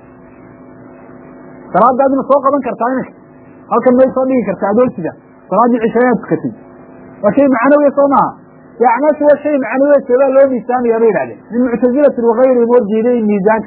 S1: salaadaadi soo qaban kartaa inay halkan may soo dhigi kartaa adoonsida صلاة العشاءات كتير وشيء معنوي صنع يعني هو شيء معنوي سواء لو ميزان يريد عليه من معتزلة وغير مرجئين ميزان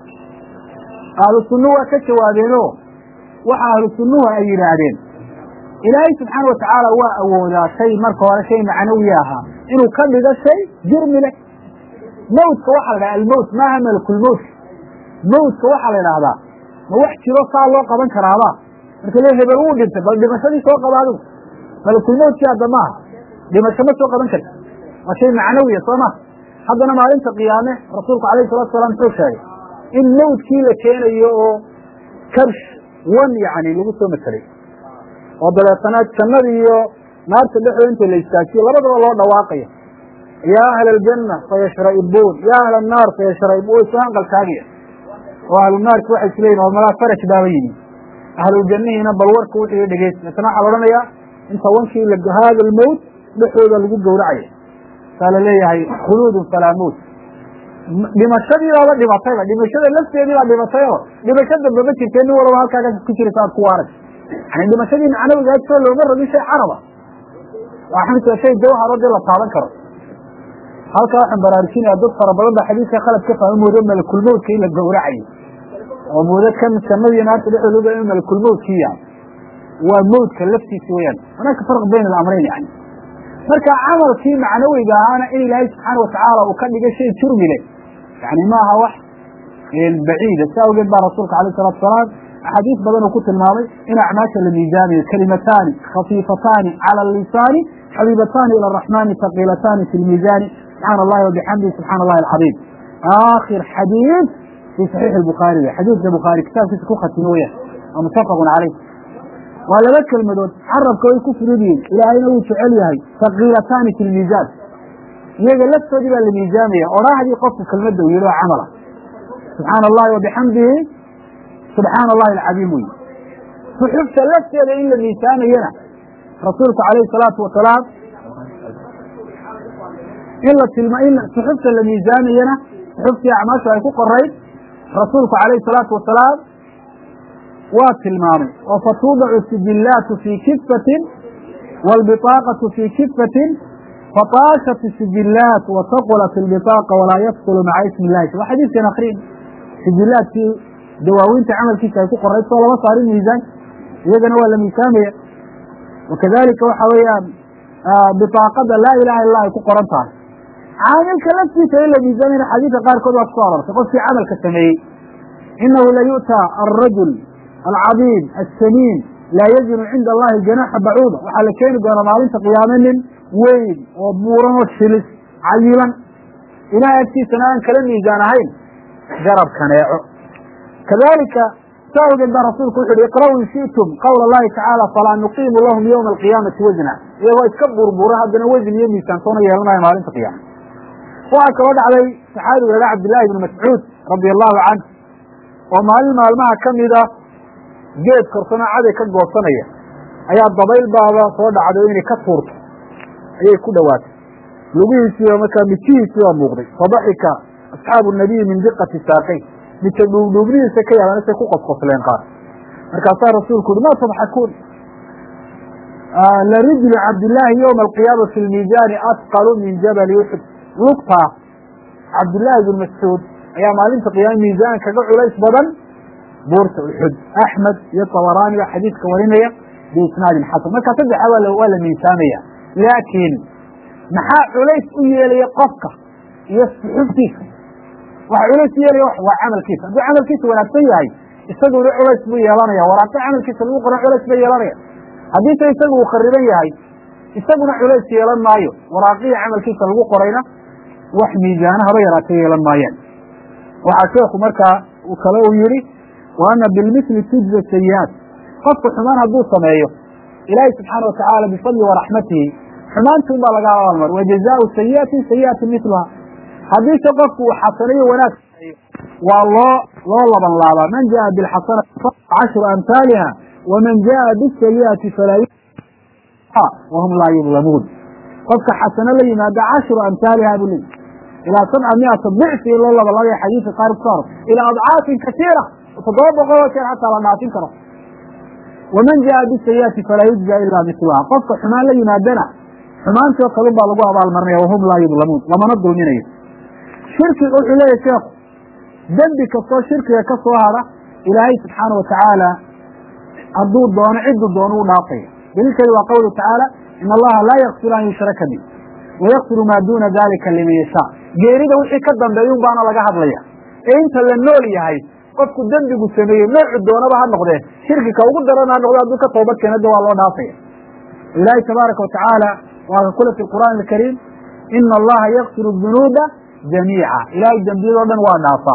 S1: أهل السنة كشوادينه وأهل السنة أيرادين إلهي سبحانه وتعالى هو أولا شيء مركه ولا شيء معنوياها إنه كان هذا الشيء جرم له موت كوحل الموت ما هم ملك الموت موت كوحل هذا ما وحشي لو صار الله قبل كرامه marka leeyahay bal uu dhintay bal dhimashadii soo qabaado malakul mawt ya dama dhimashada soo qaban karta waa shay macnawi ah sooma haddana maalinta qiyaame rasuulku kaleey sallallahu alayhi wasallam sheegay in mawtkii la keenayo oo karsh wan yaani lagu soo matalay oo dalaasanaad jannada iyo naarta dhexdeeda la istaajiyo labadaba loo dhawaaqayo ya ahlal janna fayashrabun ya ahlan naar fayashrabun saan qaltaagiya oo ahlun naar waxay isleeyeen oo mala faraj daawayin أهل الجنة بل وركوا دقيت مثلا حضرنا يا أنت وانشي هذا الموت بحوذ اللي جوا رعيه قال لي هي خلود فلا موت لما شدي ولا لما طيبة لما شدي نفسي يدي لما طيبة لما شدي ببكي كأنه ولا ما كان كثير صار كوارث يعني لما شدي أنا وجدت شو لو مرة بشيء عربة وأحمد شيء جوها رجل الله تعالى كرم هل كان برارسين أدوس فربنا بحديث خلت كفى الموت من كل موت كي لجوا رعيه وموجود كم سمي ناس يقولوا بأن الكل موت فيها والموت كلفتي سويا هناك فرق بين الأمرين يعني مركا عمل في معنوي بهانا إلى الله سبحانه وتعالى وكان لقى شيء شرمي له يعني ما هو واحد البعيد الساوي قد بها رسولك عليه الصلاة والسلام حديث بدن وكت الماضي إن أعماش الميزان كلمتان خفيفتان على اللسان حبيبتان إلى الرحمن ثقيلتان في الميزان سبحان الله وبحمده سبحان الله العظيم آخر حديث في صحيح البخاري حديث البخاري كتاب في سكوخة تنوية ومتفق عليه ولا ذلك المدود حرب كوي كفر دين إلى أين وتعليها ثقيلتان في الميزان يجي لست دي الميزانية وراح دي قصة المدة ويروح عمله سبحان الله وبحمده سبحان الله العظيم فحفت لست إلا الميزانية رسولك عليه الصلاة والسلام إلا فحفت الميزانية حفت أعماشها يكون قريب رسولك عليه الصلاة والسلام واتلمامي وفتوضع السجلات في كفة والبطاقة في كفة فطاشت السجلات وثقلت البطاقة ولا يفصل مع اسم الله وحديث آخرين sijilaadkii dawaawinta camalkiisa ay ku qorayd soo lama saarin miisaan iyagana waa la miisaamaya wakadalika waxa weeyaan bitaaqada laa ilaha illa ay ku qoran tahay caamilka laftiisa in la miisaamayna xadiidka qaarkood waa kusoo arortay qofkii camalka sameeyey inahu la yu'taa alrajul alcadiim assamiin laa yazinu cinda allahi janaxa bacuuda waxaa la keeni doonaa maalinta qiyaame nin weyn oo buuran oo shilis cayilan ilahay agtiisana aan kala miisaan ahayn garab kaneeco kadalika saa awgeed baa rasuulku wuxu uhi iqra'uu in shi'tum qawla allahi tacaala falaa nuqiimu lahum yawma alqiyaamati wasna iyagoo iska burbuura haddana wasin iyo miisaan soona yeelanaya maalinta qiyaama waxaa kaloo dhacday saxaabiga laga cabdillahi ibnu mascuud radia allahu canh oo maalin maalmaha kamida geed korsanoo caday ka goosanaya ayaa dabayl baaba soo dhacday inay ka tuurto ayay ku dhowaatay lugihiisiiba markaa mijihiisii baa muuqday fadaxika asxaabu nabiyi min diqati saaqay midka dhuubdhuubnihiisa ka yaaban say ku qosqosleen qaar markaasaa rasuulku uhi ma tadxakuun larijlu cabdillaahi yowma alqiyaama fi lmiisaani asqalu min jabali uxud lugtaa cabdillaahi ibn mascuud ayaa maalinta qiyaama miisaan kaga culays badan buurta uxud axmed iyo tabaraani baa xadiidka warinaya biisnaadin xasan markaa saddexa waa la miisaamaya laakiin maxaa culays u yeelaya qofka iyo suxubtiisa waxa culays u yeelaya waa camalkiisa hadduu camalkiisa wanaagsan yahay isaguna culays buu yeelanaya waraaqta camalkiisa lagu qoran culays ba yeelanaya haddiise isagu uu khariban yahay isaguna culays yeelan maayo waraaqiya camalkiisa lagu qorayna wax miisaana haba yaraata yeelan maayaan waxaa sheekhu markaa kale uu yihi wa ana bilmithli tujza sayi'aat qofku xumaan hadduu sameeyo ilaahay subxaana watacaala bifadli waraxmatihi xumaanti un baa laga abaalmar wa jazaau sayi'atin sayi'atin miluha haddiise qofku uu xasanayo wanaag sameeyo waa loo laban laabaa man jaa bilxasanati cashru amhaaliha waman jaa bisayi'ati falaa wahum laa yudlamuun qofka xasano la yimaada cashru amhaaliha buu leeyi ilaa 700 dicfi loo labanlaabaya xadiidka qaar ku saaro ilaa adcaafin kasiira 700 oo jeer xataa la dhaafin karo waman jaa bisayi'ati falaa yujza ilaa miluha qofka xumaan la yimaadana xumaantii oo kalun baa lagu abaalmarinaya wahum laa yudlamuun lamana dulminayo shirkiga wuxuu leeyahy sheekhu dembi kastoo shirkiga ka soo hara ilaahay subxaana watacaala hadduu doono cidduu doono u dhaafaya daliilkeedu waa qawluhu tacaala in allaha laa yakfiru an yushraka bi wayakfiru maa duuna dalika liman yashaa geerida wixii ka dambeeya un baana laga hadlaya ee inta la nool yahay qofku dembigu sameeyey noocu doonaba ha noqdee shirkika ugu daran ha noqde hadduu ka toobad keenada waa loo dhaafaya ilaahay tabaaraka watacaala waa ka kule fi qur'aan alkariim ina allaha yakfiru dunuuba jamiica ilaahay dembiyadoo dhan waa dhaafa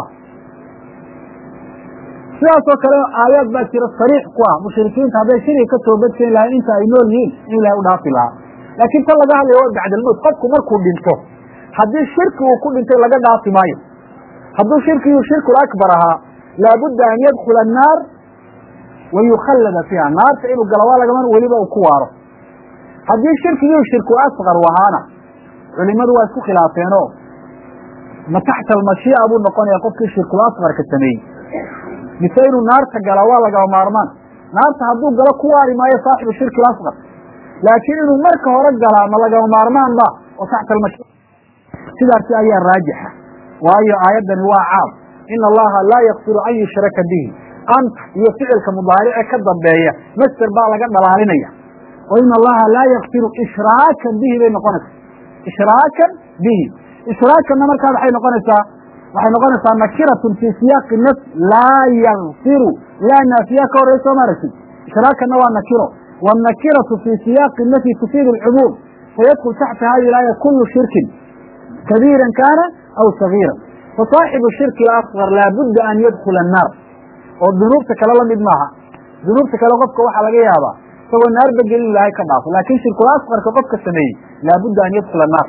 S1: sidaasoo kale aayaad baa jira sariix ku ah mushrikiinta hadday shirki ka toobad keeni lahayn inta ay nool yihiin in ilahay u dhaafi lahaa laakiin tan laga hadlaya waa bacdalmowt qofku markuu dhinto haddii shirki uu ku dhintay laga dhaafi maayo hadduu shirkigu shirkul akbar ahaa laabudda an yadkula annaar wa yukhallada fiiha naarta inuu galo waa lagama weliba uu ku waaro haddii shirkigii shirkul asqar u ahaana culimadu waa isku khilaafeenoo ma taxta almashii'a buu noqonaya qofkii shirkul asqarka sameeyey mise inuu naarta galaa waa lagama maarmaan naarta hadduu galo ku waari maayo saaxibu shirki asqar laakiin inuu marka hore galaa ma lagama maarmaan ba oo taxta almashii'a sidaasi ayaa raajixa waayo aayaddani waa caam ina allaha laa yakfiru an yushraka bihi anta iyo ficilka mudaarice ka dambeeya master baa laga dhalaalinaya oo ina allaha laa yakfiru ishraakan bihi bay noqonaysaa ishraakan bihi ishraakanna markaa waxay noqonaysaa nakiratun fii siyaaqi nafs laa yakfiru laa naafiya ka horey soo maaragtid ishraakanna waa nakiro wannakiratu fii siyaaqi nafyi tufiidu alcumuum fayadkul taxta hadi ilaaya kulu shirkin kabiiran kaana aw sagiira fasaaxibu shirki alasqar laabudda an yadkula annaar oo dunuubta kale la mid maaha dunuubta kale qofka waxaa laga yaabaa isagoo naarba gelin lahay ka dhaafo laakin shirkul asqarka qofka sameeyey laabudda an yadkula annaar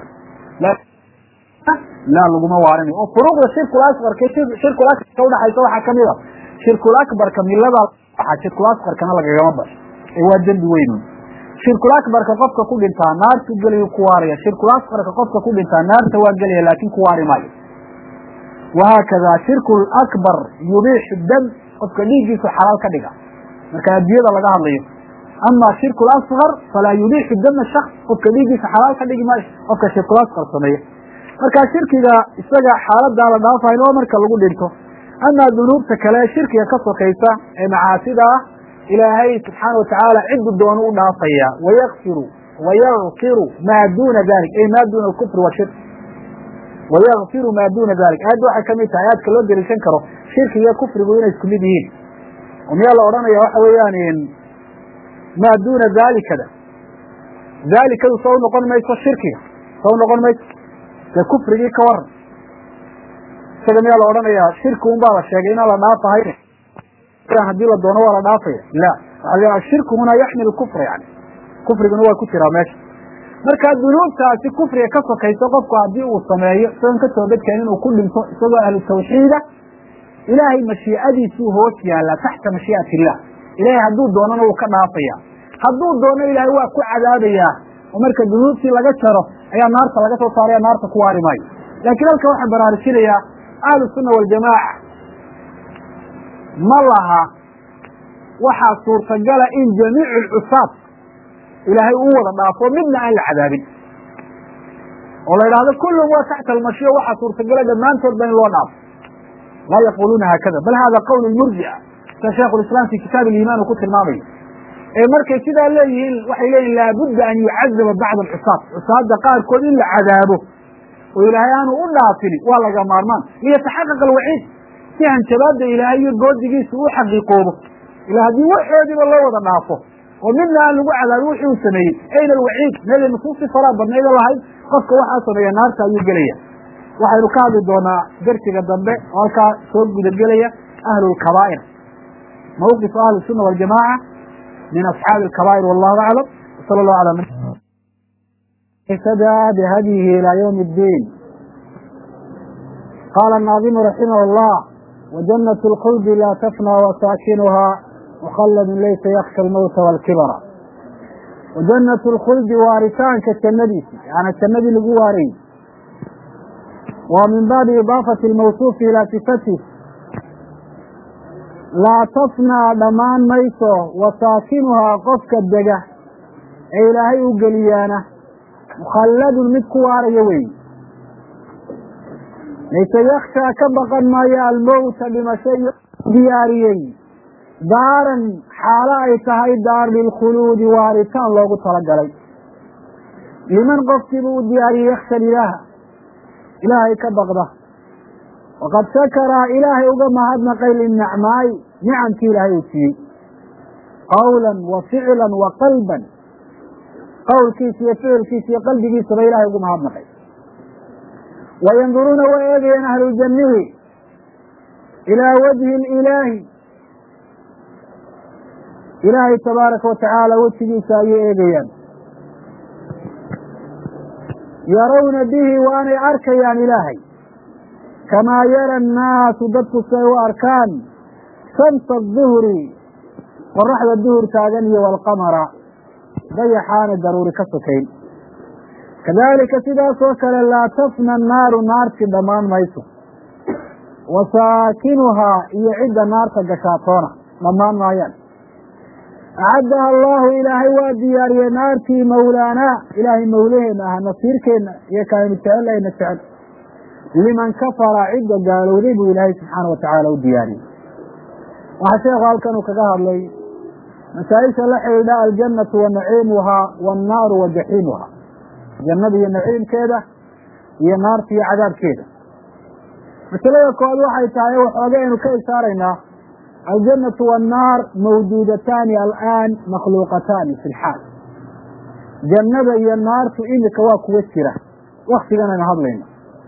S1: laa laguma waarinayo oo furuuqda shirkul asqarka shirkul asqarka udhaxaysa waxaa kamid a shirkul akbarka milada shirkul asqarkana lagagama basho ee waa dembi weynun shirkul akbarka qofka ku dhintaa naartu gelayu ku waaraya shirkul asqarka qofka ku dhintaa naarta waa gelaya laakin ku waari maayo wahaakada shirkul akbar yubiixu dam qofka dhiiggiisu xalaal ka dhiga marka adiyada laga hadlayo ama shirkul asqar falaa yubiixu dama shaks qofka dhiiggiisa xalaal ka dhigi maayo qofka shirkul asqar sameeya marka shirkiga isaga xaaladaa la dhaafayo marka lagu dhinto amaa dunuubta kale shirkiga ka sokaysa ee macaasida ah ilaahay subxaana watacaala ciddu doonu u dhaafaya wayakfiru maa duuna dalik ay maa duuna alkufri washirk wayakfiru maa duuna dalik aayadda waxay kamid tahay aayadka loo deliishan karo shirki iyo kufrigu inay isku mid yihiin oo miyaa la odhanaya waxa weeyaan maa duuna dalikada dalikadu soo noqon mayso shirkiga soo noqon mayso dee kufrigii ka waran isaga miyaa la odhanayaa shirki un baa la sheegay inaan la dhaafahayn haddii la doono waa la dhaafaya la waxa shirku huna yaxmil kufra yani kufriguna waa ku jiraa meesha marka dunuubtaasi kufriga ka sokayso qofku haddii uu sameeyo isagoon ka toobadkeen inuu ku dhinto isagoo ahlu tawxiida ilaahay mashiicadiisuu hoos yaallaa taxta mashii'ati illah ilaahay hadduu doonana wuu ka dhaafaya hadduu doono ilaahay waa ku cadaabayaa oo marka dunuubtii laga jaro ayaa naarta laga soo saaraya naarta ku waari maayo laakiin halkan waxaan baraarujinayaa ahlu sunna waljamaaca ma laha waxaa suurtagala in jamiicu alcusaad ilaahay uu wada dhaafo midna aan la cadaabin oo la idhaahdo kullum waa taxta almashiya waxaa suurtagala dhammaantoodba in loo dhaafo laa yaquluuna haakada bal hada qowl murjica sida shaikhu lislaam fi kitaab aliimaan uu ku tilmaamayo ee markay sidaa leeyihiin waxay leeyihin laabudda an yucazaba bacd alcusaad cusaadda qaarkood in la cadaabo oo ilaahay aanu u dhaafini waa laga maarmaan liyataxaqaq alwaciid si hanjabaadda ilaahay iyo goodigiisa u xaqiiqoobo ila haddii waxoodiiba loo wada dhaafo oo midna aan lagu cadaabin wixii uu sameeyey ayna alwaciid meelay nusuustii faraa badnayda lahayd qofka waxaa sameeya naarta ayuu gelaya waxaynu ka hadli doonaa darsiga dambe oo halkaa soo gudagelaya ahlu lkabaa'ir mawqifu ahli sunna waljamaaca min asxaabi alkabaa'ir wallahu aclam wsala allahu ala اهتدى بهديه إلى يوم الدين. قال الناظم رحمه الله: وجنة الخلد لا تفنى وساكنها مخلد ليس يخشى الموت والكبر. وجنة الخلد وارثان كالنبي يعني النبي لجواري، ومن باب إضافة الموصوف إلى صفته لا تفنى ضمان ميته وساكنها قفك الدجة إلهي وقليانه مخلد مدكوار يوي ليس يخشى كبقا ما يا الموت بمشي دياريي دارا حالايت هاي دار للخلود وارثان لوغو تلقلي لمن قفتبوا دياري يخشى إلهي كبقده وقد شكر إلهي أقام هدنا قيل النعماي نعمتي إلهي وتي قولا وفعلا وقلبا قول كيسي فعل كيسي قلبي كيسي إلهي أقام هدنا قيل وينظرون وإيدين أهل الجنة إلى وجه إلهي تبارك وتعالى وجهي سايئين يرون به وأنا أركيان إلهي كما يرى الناس ضدك سوى أركان شمس الظهر والرحلة الظهر تاغني والقمر ضيحان الضروري كسكين كذلك سيدا سوكر لا تفنى النار نار في ضمان ميسو وساكنها يعد نار تجشاطونة ضمان مايان أعدها الله إلهي ودياري نارتي مولانا إلهي مولينا نصيركنا يكاين التعالى نتعالى لمن كفر عدة قالوا ذيبوا إلهي سبحانه وتعالى ودياري وحشيخ قال كانوا كذهب لي مسائش لحيدا الجنة ونعيمها والنار وجحيمها جنة هي نعيم كده هي نار في عذاب كده مثلا يقول واحد تعالى وحوالين كيف صارينا الجنة والنار موجودتان الآن مخلوقتان في الحال جنة هي النار فإنك واكوثرة وقت لنا نهض لنا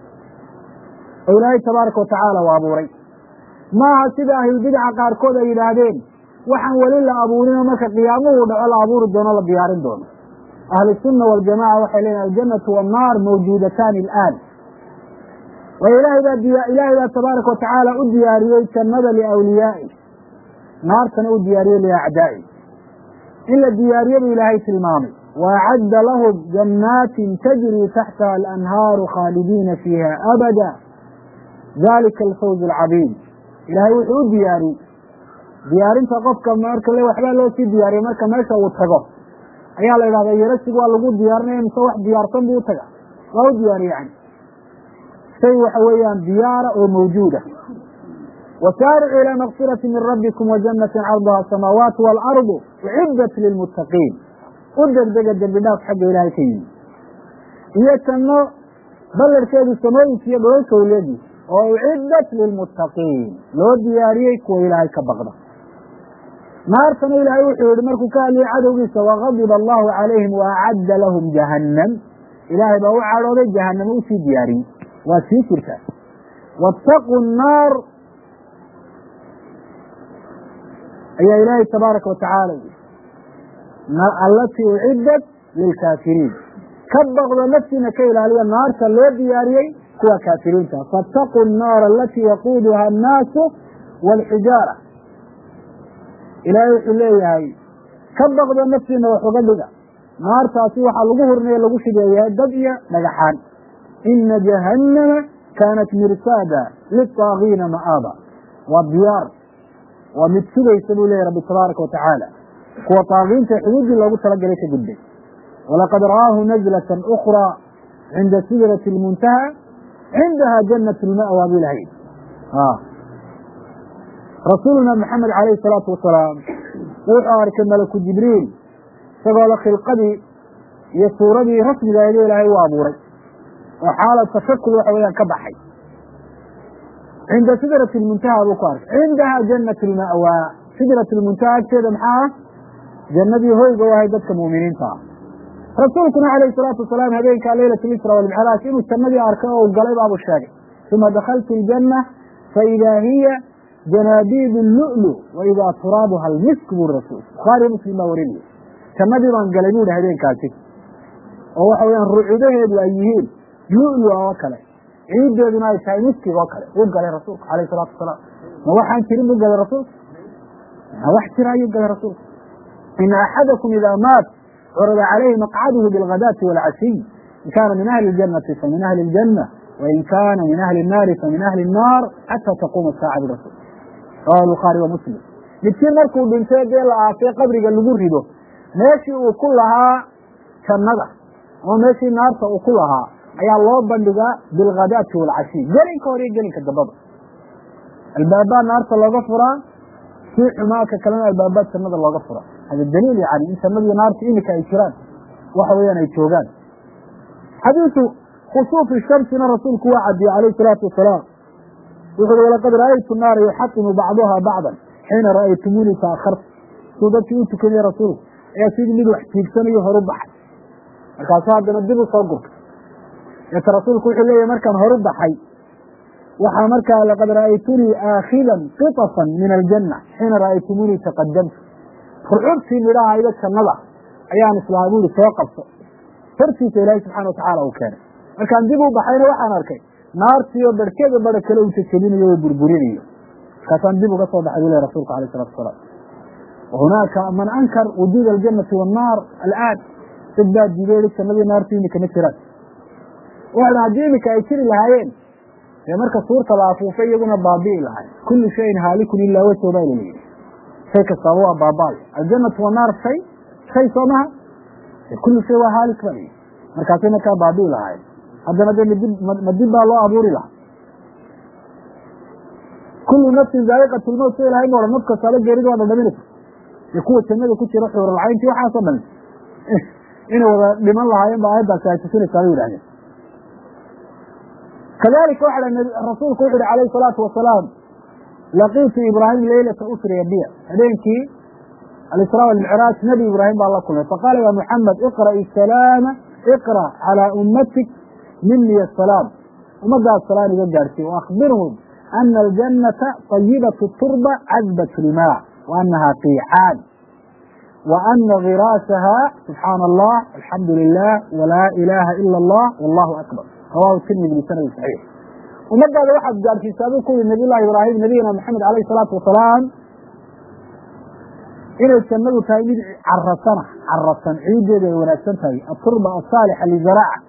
S1: إلهي تبارك وتعالى وأبوري ما سيده البدع قاركود إلهين وحن ولله أبورنا مكا قيامه ودعال أبور الدون الله بيارين دون أهل السنة والجماعة وحلين الجنة والنار موجودتان الآن وإلهي تبارك وتعالى أدياريه كالندى لأوليائه نار كان أدياريه لأعدائه إلا الدياريه إلهي المامي وأعد له جنات تجري تحتها الأنهار خالدين فيها أبدا ذلك الفوز العظيم إلهي وحود ديارين تقفك مارك اللي وحبا لو سي دياري مارك ماشا وتقف أيها إذا غيرتك والله ديارنا مسوح ديارتن بيوتك أو دياري يعني شيء وحويا ديارة وموجودة وسارعوا إلى مغفرة من ربكم وجنة عرضها السماوات والأرض أعدت للمتقين udegdega dembi dhaaf xagga ilaahay ka yimi iyo janno ballarkeedu samooyinkiiyo dhoolka uleedi oo uciddat lilmuttaqiin loo diyaariyey kuwa ilaahay ka baqda naartana ilaahay wuxuu yihi markuu ka hadliyey cadowgiisa wagadiba allahu calayhim waacadda lahum jahannam ilaahay baa u cadhooday jahannamo usii diyaariyey waa sii jirtaa waataquu nnaar ayaa ilaahay tabaaraka watacaala alatii uciddat lilkaafiriin ka baqdo naftiina ka ilaaliya naarta loo diyaariyey kuwa kaafiriinta faataquu nnaara alatii waquuduha annaasu waalxijaara ilaahay wuxuu leeyahay ka baqdo naftiina wax uga dhiga naartaasi waxaa lagu hurnaye lagu shideeyaa dad iyo dhagaxaan ina jahannama kaanat mirsaada litaagiina ma'aaba waa diyaar waa mid sugaysa buu leeyahy rabbi tabaaraka watacaala kuwa taagiinta xuduuddii loogu talagalay ka gudbay walaqad ra'aahu nazlatan ukraa cinda sidrati lmuntaha cindaha janat lma'wa bu ilahay rasuuluna maxamed calayhi salaatu wasalaam wuxuu arkay malaku jibriil isagoo la khilqadii iyo suuradii rasmigaeeda ilaahay u abuuray oo xaalad tashakul waxa weyaan ka baxay cinda sidrati lmuntaha buu ku arkay cindaha janat lma'wa sidrat lmuntaha agteeda maxaa ah jannadii hoyga u ahay dadka mu'miniinta ah rasuulkuna calayhi salaatu wasalaam habeenkaa leylat lisra walmicraaj inuu jannadii arkay oo u galay baabuu sheegay uma dakaltu aljanna faidaa hiya janaabiib llu'lu waidaa turaabuha almisk buri rasuul bukhaariyo muslim baa warinaya jannadii baan galay bu ihi habeenkaasi oo waxa weyaan rucudaheedu ay yihiin lu'lu oo kale ciiddeeduna ay tahay miskiga oo kale uu galay rasuulka calayhi salaatu wasalaam ma waxaan jirin buu galay rasuulka ma wax jira ayuu galay rasuulka ina axadakum ida maat curida calayhi maqcaduhu bilghadaati waalcashiy in kaana min ahli اljanati famin ahli اljanna wain kaana min ahli الnaari famin ahli الnaar xata taquuma saaca birasuul rawahu bukhaari wa muslim midkiin markuu dhintay dee la aasay qabriga lagu rido meeshii uu ku lahaa jannada ama meeshii naarta uu ku lahaa ayaa loo bandhigaa bilghadaati waalcashiy gelinka hore iyo gelinka dambaba albaabaa naarta looga furaa kii xumaaka kalena albaabaa jannada looga furaa hada daliil yani in jannadiyo naarta imika ay jiraan waxa weeyaan ay joogaan xadiisu khusuufi shamsina rasuulku waa cadiyey calayhi salaatu wasalaam wuxu uhi walaqad ra'aytu naara yuxatimu bacduha bacdan xiina ra'aytumuunii taakhartu suu dadkii u tukanaya rasuulku ayaa sidii mid wax tiigsanayo horu baxay markaasu haddana dib u soo gurtay deeta rasuulku wuxuu leeyahy markaan horu baxay waxaa markaa laqad ra'aytunii aakhidan qitafan min aljanna xiina ra'aytumuunii taqadamtu rucubtii midhahayda jannada ayaan islaa buuri soo qabso hortiisa ilaahay subxana watacaala uu keenay markaan dib u baxayna waxaan arkay naartiiyo barhkeeda bara kale uu jajabinayo oo burburinayo markaasaan dib uga soo baxay buu leh rasulka alayh salatu wasalaam wahunaaka man ankar wujuud aljannati wannaar alaan dad baa diiday jannadii naartu imika ma jiraan waxna haddii imika ay jiri lahaayeen dee marka suurta la afuufay iyaguna baabi'i lahay kullu shayin haalikun ilaa wajho baa laleeyihi shay kastaaba waa baabaay aljannatu wannaar shay soo maha kullu shay waa haalik ba layihi markaasay markaa baabi'i lahaayeen haddana de ma dib baa loo abuuri lahaa kullu nafsin zaa'iqatu lmowt sa ilahay ma odhan naf kastaaba geerida waa dhadhaminaysa dee kuwa jannada ku jira xuuralcayntii waxaasoo dhan inay wada dhiman lahaayeen ba aayaddaasi ay tusinaysaa bay yidhahdeen kadalika waxa rasuulku wuxu uhi calayhi salaatu wasalaam laqiitu ibraahim leylata usriya biya habeenkii alisraa walmicraaj nebi ibraahim baa la kulmay faqaala ya muxamed iqra'i salaama iqra calaa ummatik mini asalaam ummadaas salaan iga gaadhsiy waakbirhum ana aljannata طayibatu turba cadbat lmaa waanaha qiicaan waana giraasaha subxaana allah alxamdu lilah walaa ilaaha ila allah wallahu akbar rawahu tirmidi bisanadi saxiix ummadaada waxaad gaadhsiisaa buu ku yidhi nabiy llahi ibraahim nabiyina maxamed alayh salaatu wasalaam inay jannadu tahay mid carasan ciiddeedu ay wanaagsan tahay aturba asaalixa lizaraaca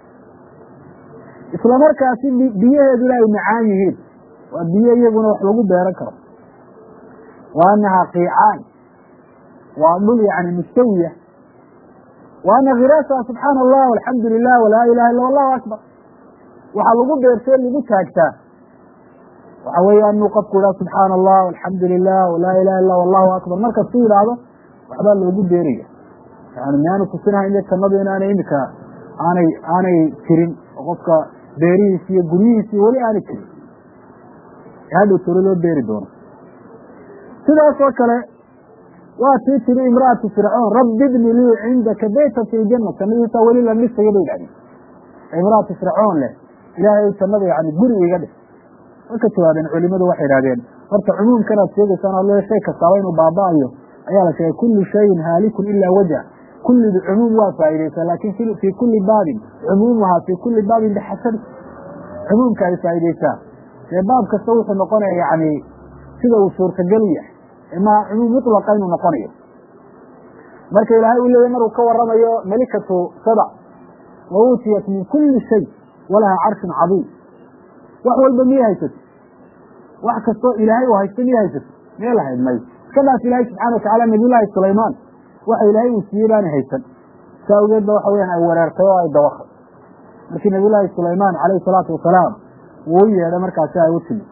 S1: isla markaasi biyaheeduna ay macaan yihiin waa biyo iyaguna wax lagu beeran karo wa anahaa qiicaan waa dhul yani mustawiya wa ana khiraasaha subxaana allah alxamdu lilah walaa ilaha illa allahu akbar waxaa lagu beertee lagu taagtaa waxa weeyaan inuu qofku idhaha subxaana allah alxamdu lilah walaa ilaha illa wallahu akbar marka su yidhaahdo waxbaa loogu beeraya yani miyaanu tusinaha in jannadu inaanay imika aanay jirin oo qofka beerihiisi iyo guryihiisi weli aanay jirin hadhow toro loo beeri doono sidaas oo kale waa tii tiri imra'atu fircoon rabbi ibni lii cindaka bayta fi ljanna jannadiisa weli la dhisayo bay dhahdeen imra'atu fircoon leh ilaahay jannada yani guri iga dhis way ka jawaabeen culimadu waxay idhahdeen horta cumuumkanaad sheegaysaan alle shay kastaaba inuu baaba'ayo ayaa la sheegay kullu shayin haalikun ilaa wajh kullidu cumuum waa faa'iidaysaa laakin fii kulli baabin cumuumuhaa fii kulli baabin bixasabi cumuumka ay faa'iidaysaa dee baab kasta wuxuu noqonaya yani sida uu suurtagal yahay ma cumuum mutlaqa inuu noqonayo marka ilaahay uu leeyahy maruu ka waramayo malikatu saba wa uutiyat min kulli shay walaha carshun cadiim wax walba miyay haysato wax kastoo ilaahay uu haysto miyay haysato miyay lahayd may iska dhaaf ilaahay subxana watacala nabiyullaahi sulaymaan waxa ilaahay uu siiyey baana haysan saa awgeed ba waxa weyaan ay wareertay oo ay dawaqay markii nabiyullaahi sulaymaan calayhi salaatu wasalaam uu yeedhay markaasi ay u timi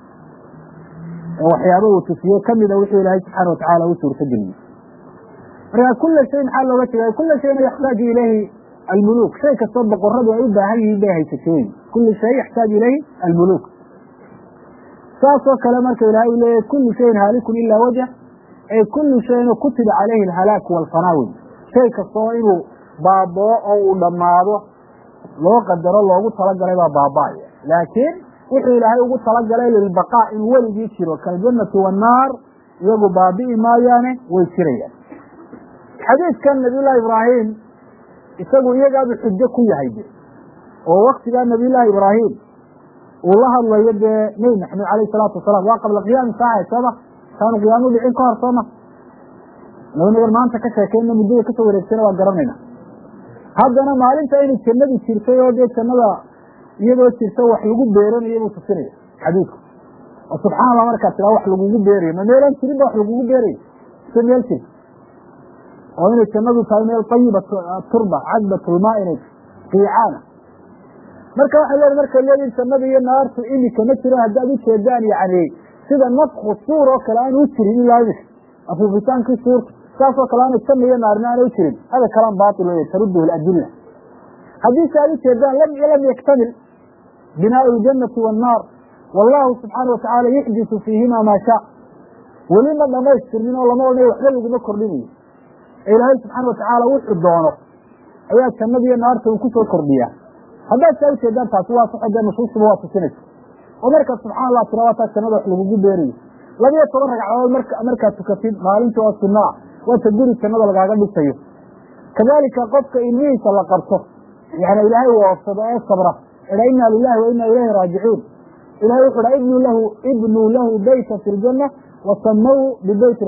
S1: oo waxyaaba uu tusiyey kamida wixii ilaahay subxaana watacala u suurta geliyey marka kula shay maxaa looga tegay kula shayna yaxtaaju ilayhi almuluuk shay kastoo boqoradu ay u baahan yihiin bay haysatay wey kulu shay yaxtaaju ilayhi almuluuk saasoo kale marka ilaahay u leeyahy kulu shayin haalikun ilaa wajh ay kulu shayin kutiba calayhi alhalaaku walfanaa wey shay kastoo inuu baaboo oo uu dhammaado loo qadaro loogu talagalay baa baaba'aya laakiin wuxuu ilaahay ugu talagalay lilbaqaa inuu weligii jiro kaljannati wannaar iyagu baabi'i maayaane way jirayaan xadiidkan nabiyullaahi ibraahim isagu iyagaabuu xujo ku yahay de oo waktigaa nabiyullaahi ibraahim uu la hadlayo dee nebi maxamed calayhi salaatu wasalaam waa qabla qiyaami saaca sooma kaanu qiyaamu dhicin ka hor sooma laba nagar maanta ka sheekeyna muddada kasoo wareegsana waa garanayna haddana maalinta inay jannadu jirtay oo dee jannada iyadoo jirta wax lagu beeranayo buu tusinaya xadiidku oo subxana allah markaa tiraa wax lagugu beerayo ma meelaan jirin ba wax lagugu beerayo ise meel jirta oo inay jannadu tahay meel tayiba turba cadbatulmaa inay qiicaana marka waxay leedahay markay leedihin jannada iyo naartu imika ma jiro haddaad ujeedaan yani sida nafku suur oo kale aanu u jirin ilaa imika afuufitaankii suurta saasoo kale aana janna iyo naarna aana u jirin hada kalaan baatil wey taruduhu ladilla haddiise aad ujeedaan lam yaktamil binaau ljannati wannaar wallahu subxaana watacala yuxdisu fiihima maa shaa weli ma dhamaystirmin oo lama odhanayo waxba laguma kordhinayo ilaahay subxaana watacaala wuxuu doono ayaa jannada iyo naarta uu kusoo kordhiyaa haddaad saa ujeedaan taasi waa saxo dee nusuustuba waa tusinaysa oo markaa subxana allah tira waa taa jannada wax lagugu beerayo 12 ragcadood markaad tukatid maalinta oo sunna ah waata guri jannada lagaaga dhisayo kadalika qofka ilmihiisa la qabto yani ilaahay uu oofsado ee sabra ila inna lillahi wa inna ilayhi raajicuun ilahay wuxuu dha ibnuu lahu bayta fi ljanna wasamuuhu bibayt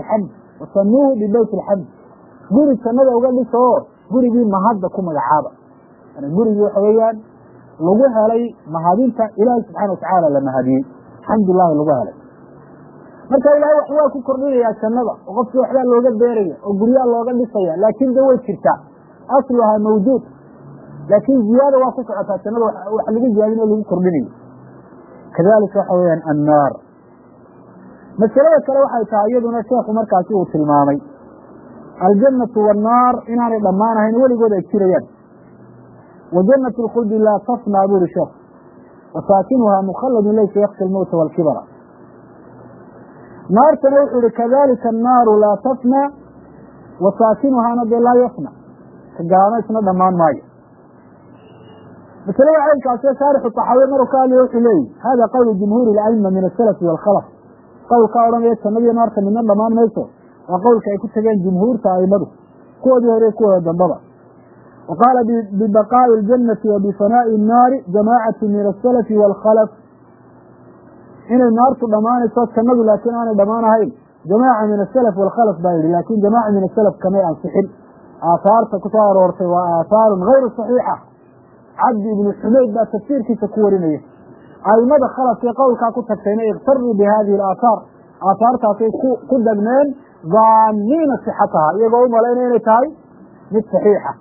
S1: alxamd guri jannada uga dhiso oo gurigii mahadda ku magacaaba yani gurigii waxa weeyaan lagu helay mahadinta ilaahay subxana watacaala la mahadiyey alxamdulilahi lagu helay marka ilahay wax waa ku kordhinayaa jannada oo qofkii waxbaa looga beeraya oo guryaa looga dhisaya laakin de way jirtaa asluhaa mawjuud laakin ziyaada waa ku socotaa jannada wax laga ziyaadin oo lagu kordhinayo kadalika waxa weyaan annaar masalada kale waxay tahay iyaduna sheekhu markaasi uu tilmaamay aljannatu wannaar inaanay dhammaanahayn weligood ay jirayaan wa jannatu lkhuldi laa tafnaa buri sheekh wasaakinuhaa mukhaladun laysa yaksha almowta waalkibara naartana wuxuu ihi kadalika annaaru laa tafnaa wasaakinuhaana dee laa yafna ka galaanaysna dhammaan maayo masalada caynkaasee shaarixu taxaawiir maruu ka hadlaya wuxuu leeyihi hada qowlu jumhuuri ilaima min asalafi waalkhalaf qowlkaa odhanaya jannadiyo naarta midna dhammaan mayso waa qowlka ay ku tageen jumhuurta aimadu kuwoodii hore kuwooda dambaba wa qaala bibaqaa'i aljannati wa bifanaa'i annaari jamaacatu min asalafi waalkhalaf inay naartu dhammaanayso jannadu laakiin aanay dhammaanahayn jamaaca min asalaf waalkhalaf baa yidhi laakin jamaaca min asalaf kamay ansixin aahaarta ku soo aroortay waa aahaarun hayru saxiixa cabdi ibnu xumayd baa tafsiirkiisa ku warinaya aimada khalafkee qowlkaa ku tagtayna ikhtaruu bi hadihi alaahaar aahaartaasay ku dagmeen daaniina sixataha iyagoo u malaynaya inay tahay mid saxiixa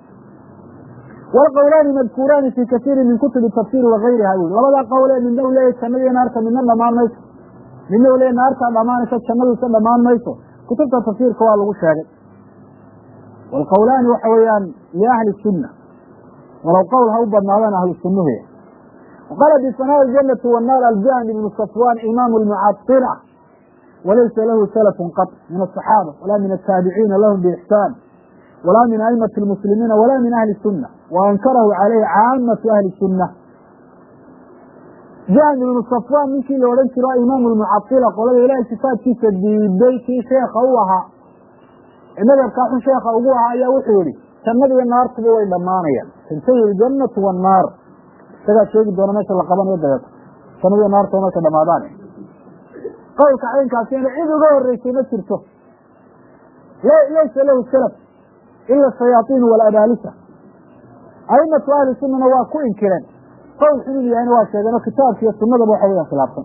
S1: walqowlaani madkuuraani fii kasiiri min kutubi tafsiiri wagayriha wy labadaa qowlee midna u leeyahy jannadiyo naarta midna dhammaan mayso midna le naartaa dhamaanayso jannadiisa dhamaan mayso kutubta tafsiirka waa lagu sheegay walqowlaani waxa weeyaan liahli sunna walow qowl ha u badnaadaan ahlu sunnuhu وqala bfanaaءi الjanati والnaar aljahm ibnu safwan imaamu lmucadila walaysa lahu salafun qط min aلصaxaaba walaa min الtaabiciina lahum bixsaan walaa min aimati اlmuslimiina walaa min ahli الsuna waankarahu calayhi caamatu ahli الsuna jahm ibnu safwan ninkii la odhan jiro imaamu lmucadila qolada ilahay sifaadkiisa diiday kii sheeka u ahaa madhabkaa xun sheeka ugu ahaa ayaa wuxuu yihi jannadiiyo naartuba way dhamaanayaan tantahi اljanatu والnaar isagaa sheegi doona meesha la qabanayo dabeeto jannadiiyo naartuba markay dhamaadaan qowlka caynkaasina cid uga horeysay ma jirto laysa lahu salaf ila shayaaiin walabalisa aimatu ahli sunana waa ku inkireen qowl xunid yahayna waa sheegeen oo kitaabkiiyo sunadaba waxa weyan khilaafsan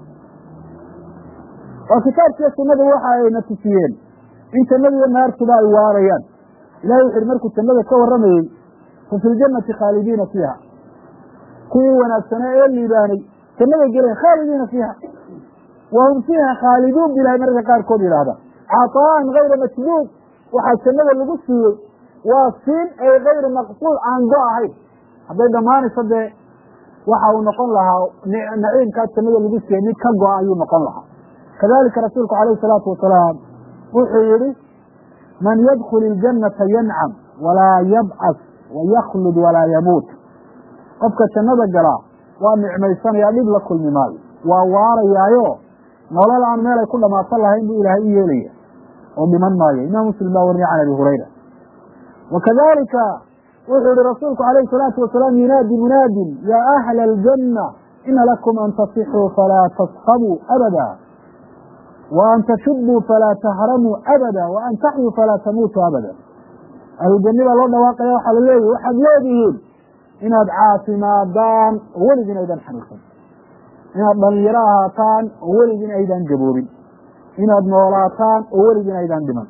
S1: oo kitaabkiiyo sunada waxa ayna tusiyeen in jannadiiyo naartuba ay waarayaan ilahay wuxu uhi markuu jannada ka warramayey fa fi ljannati khaalidiina fiiha kuwii wanaagsanaa ee liibaanay jannaday geleen khaalidiina fiiha wahum fiiha khaaliduun bu ilahay mararka qaarkood yidhaahda caطaa'an gayra majduud waxaa jannada lagu siiyey waa siin ay gayri maqsuud aan go ahayn hadday dhammaanayso dee waxa uu noqon lahaa naciimkaa jannada lagu siiyey mid ka go-a ayuu noqon lahaa kadalika rasuulku alayhi الsalaatu wasalaam wuxuu yihi man yadkul اljannata yancam walaa yabcas wayaklud walaa yamuut qofka jannada galaa waa nicmaysanaya dhib la kulmi maayo waa waarayaayo nolol aan meel ay ku dhamaasan lahayn buu ilaahay u yeelaya oo dhiman maayo imaam muslim baa wariyay can abi hurayra wakadalika wuxuu yihi rasuulku alayhi الsalaatu wasalaam yunaadi munaadin ya ahla اljanna ina lakum an tasixuu falaa tashabuu abada وan tashubuu falaa tahramuu abada وan taxyuu falaa tamuutuu abada ahlujanni baa loo dhawaaqaya waxaa la leeyahy waxaad leedihiin inaad caafimaadaan oo weligiin aydan xanuunsan inaad dhalinyaro ahaataan oo weligiin aydan gaboobin inaad noolaataan oo weligiin aydan dhiman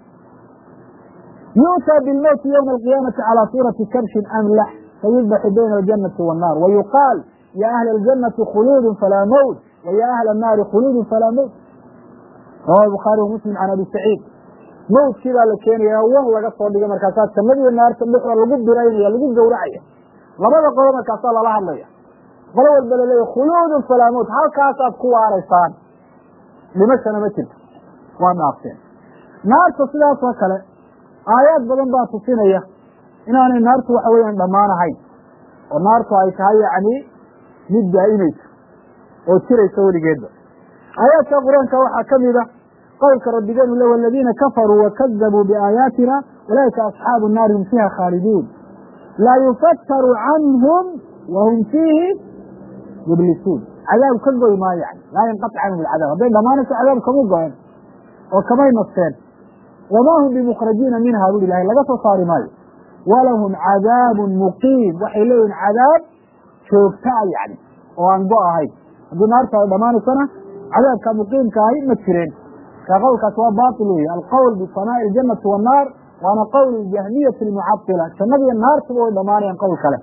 S1: yu'taa bilmowti ywma alqiyaamati calىa suurati kabshin amlax fayudbaxu bayna aljanati والnaar wayuqaal ya ahla اljanati khuluudun falaa mowt waya ahla الnaari khuluudun falaa mowt rawahu bukhaari wamuslim can abi saciid mowtkii baa la keenaya wan laga soo dhigay markaasaa jannadiiyo naarta dhexda lagu biraynaya lagu gawracaya labada qolo markaasaa lala hadlaya qolo walba laleeya khuluudun falaa mowt halkaasaad ku waaraysaan dhimashana ma jirto waa dhaafteen naarta sidaas oo kale aayaad badan baa tusinaya inaanay naartu waxa weeyaan dhammaan ahayn oo naartu ay tahay yacni mid daa'imaysa oo jiraysa weligeedba aayaadka qur-aanka waxaa kamid a qowlka rabbigeenu le waladiina kafaruu wakadabuu biaayaatina ulaaika asxaabu الnaari hum fiiha khaaliduun laa yufataru canhum wahum fiihi mublisuun cadaab ka goy maayo yani laa yanqaطc canhum alcadaab hadday dhamaanayso cadaab kama go-en oo kamay nasteen wamaa hum bimukrajiina minha bui ilahay laga soo saari maayo walahum cadaabun muqiim waxay leeyihin cadaab joogtaa yani oo aan go ahayn haddii naarta ay dhamaanaysona cadaabka muqiimka ahi ma jireen ka qowlkaas waa bail wey alqowl bisanaaءi اljanati والnaar waana qowl jahmiyati اlmucadila jannadiiyo naartuba way dhamaanayaan qowl kale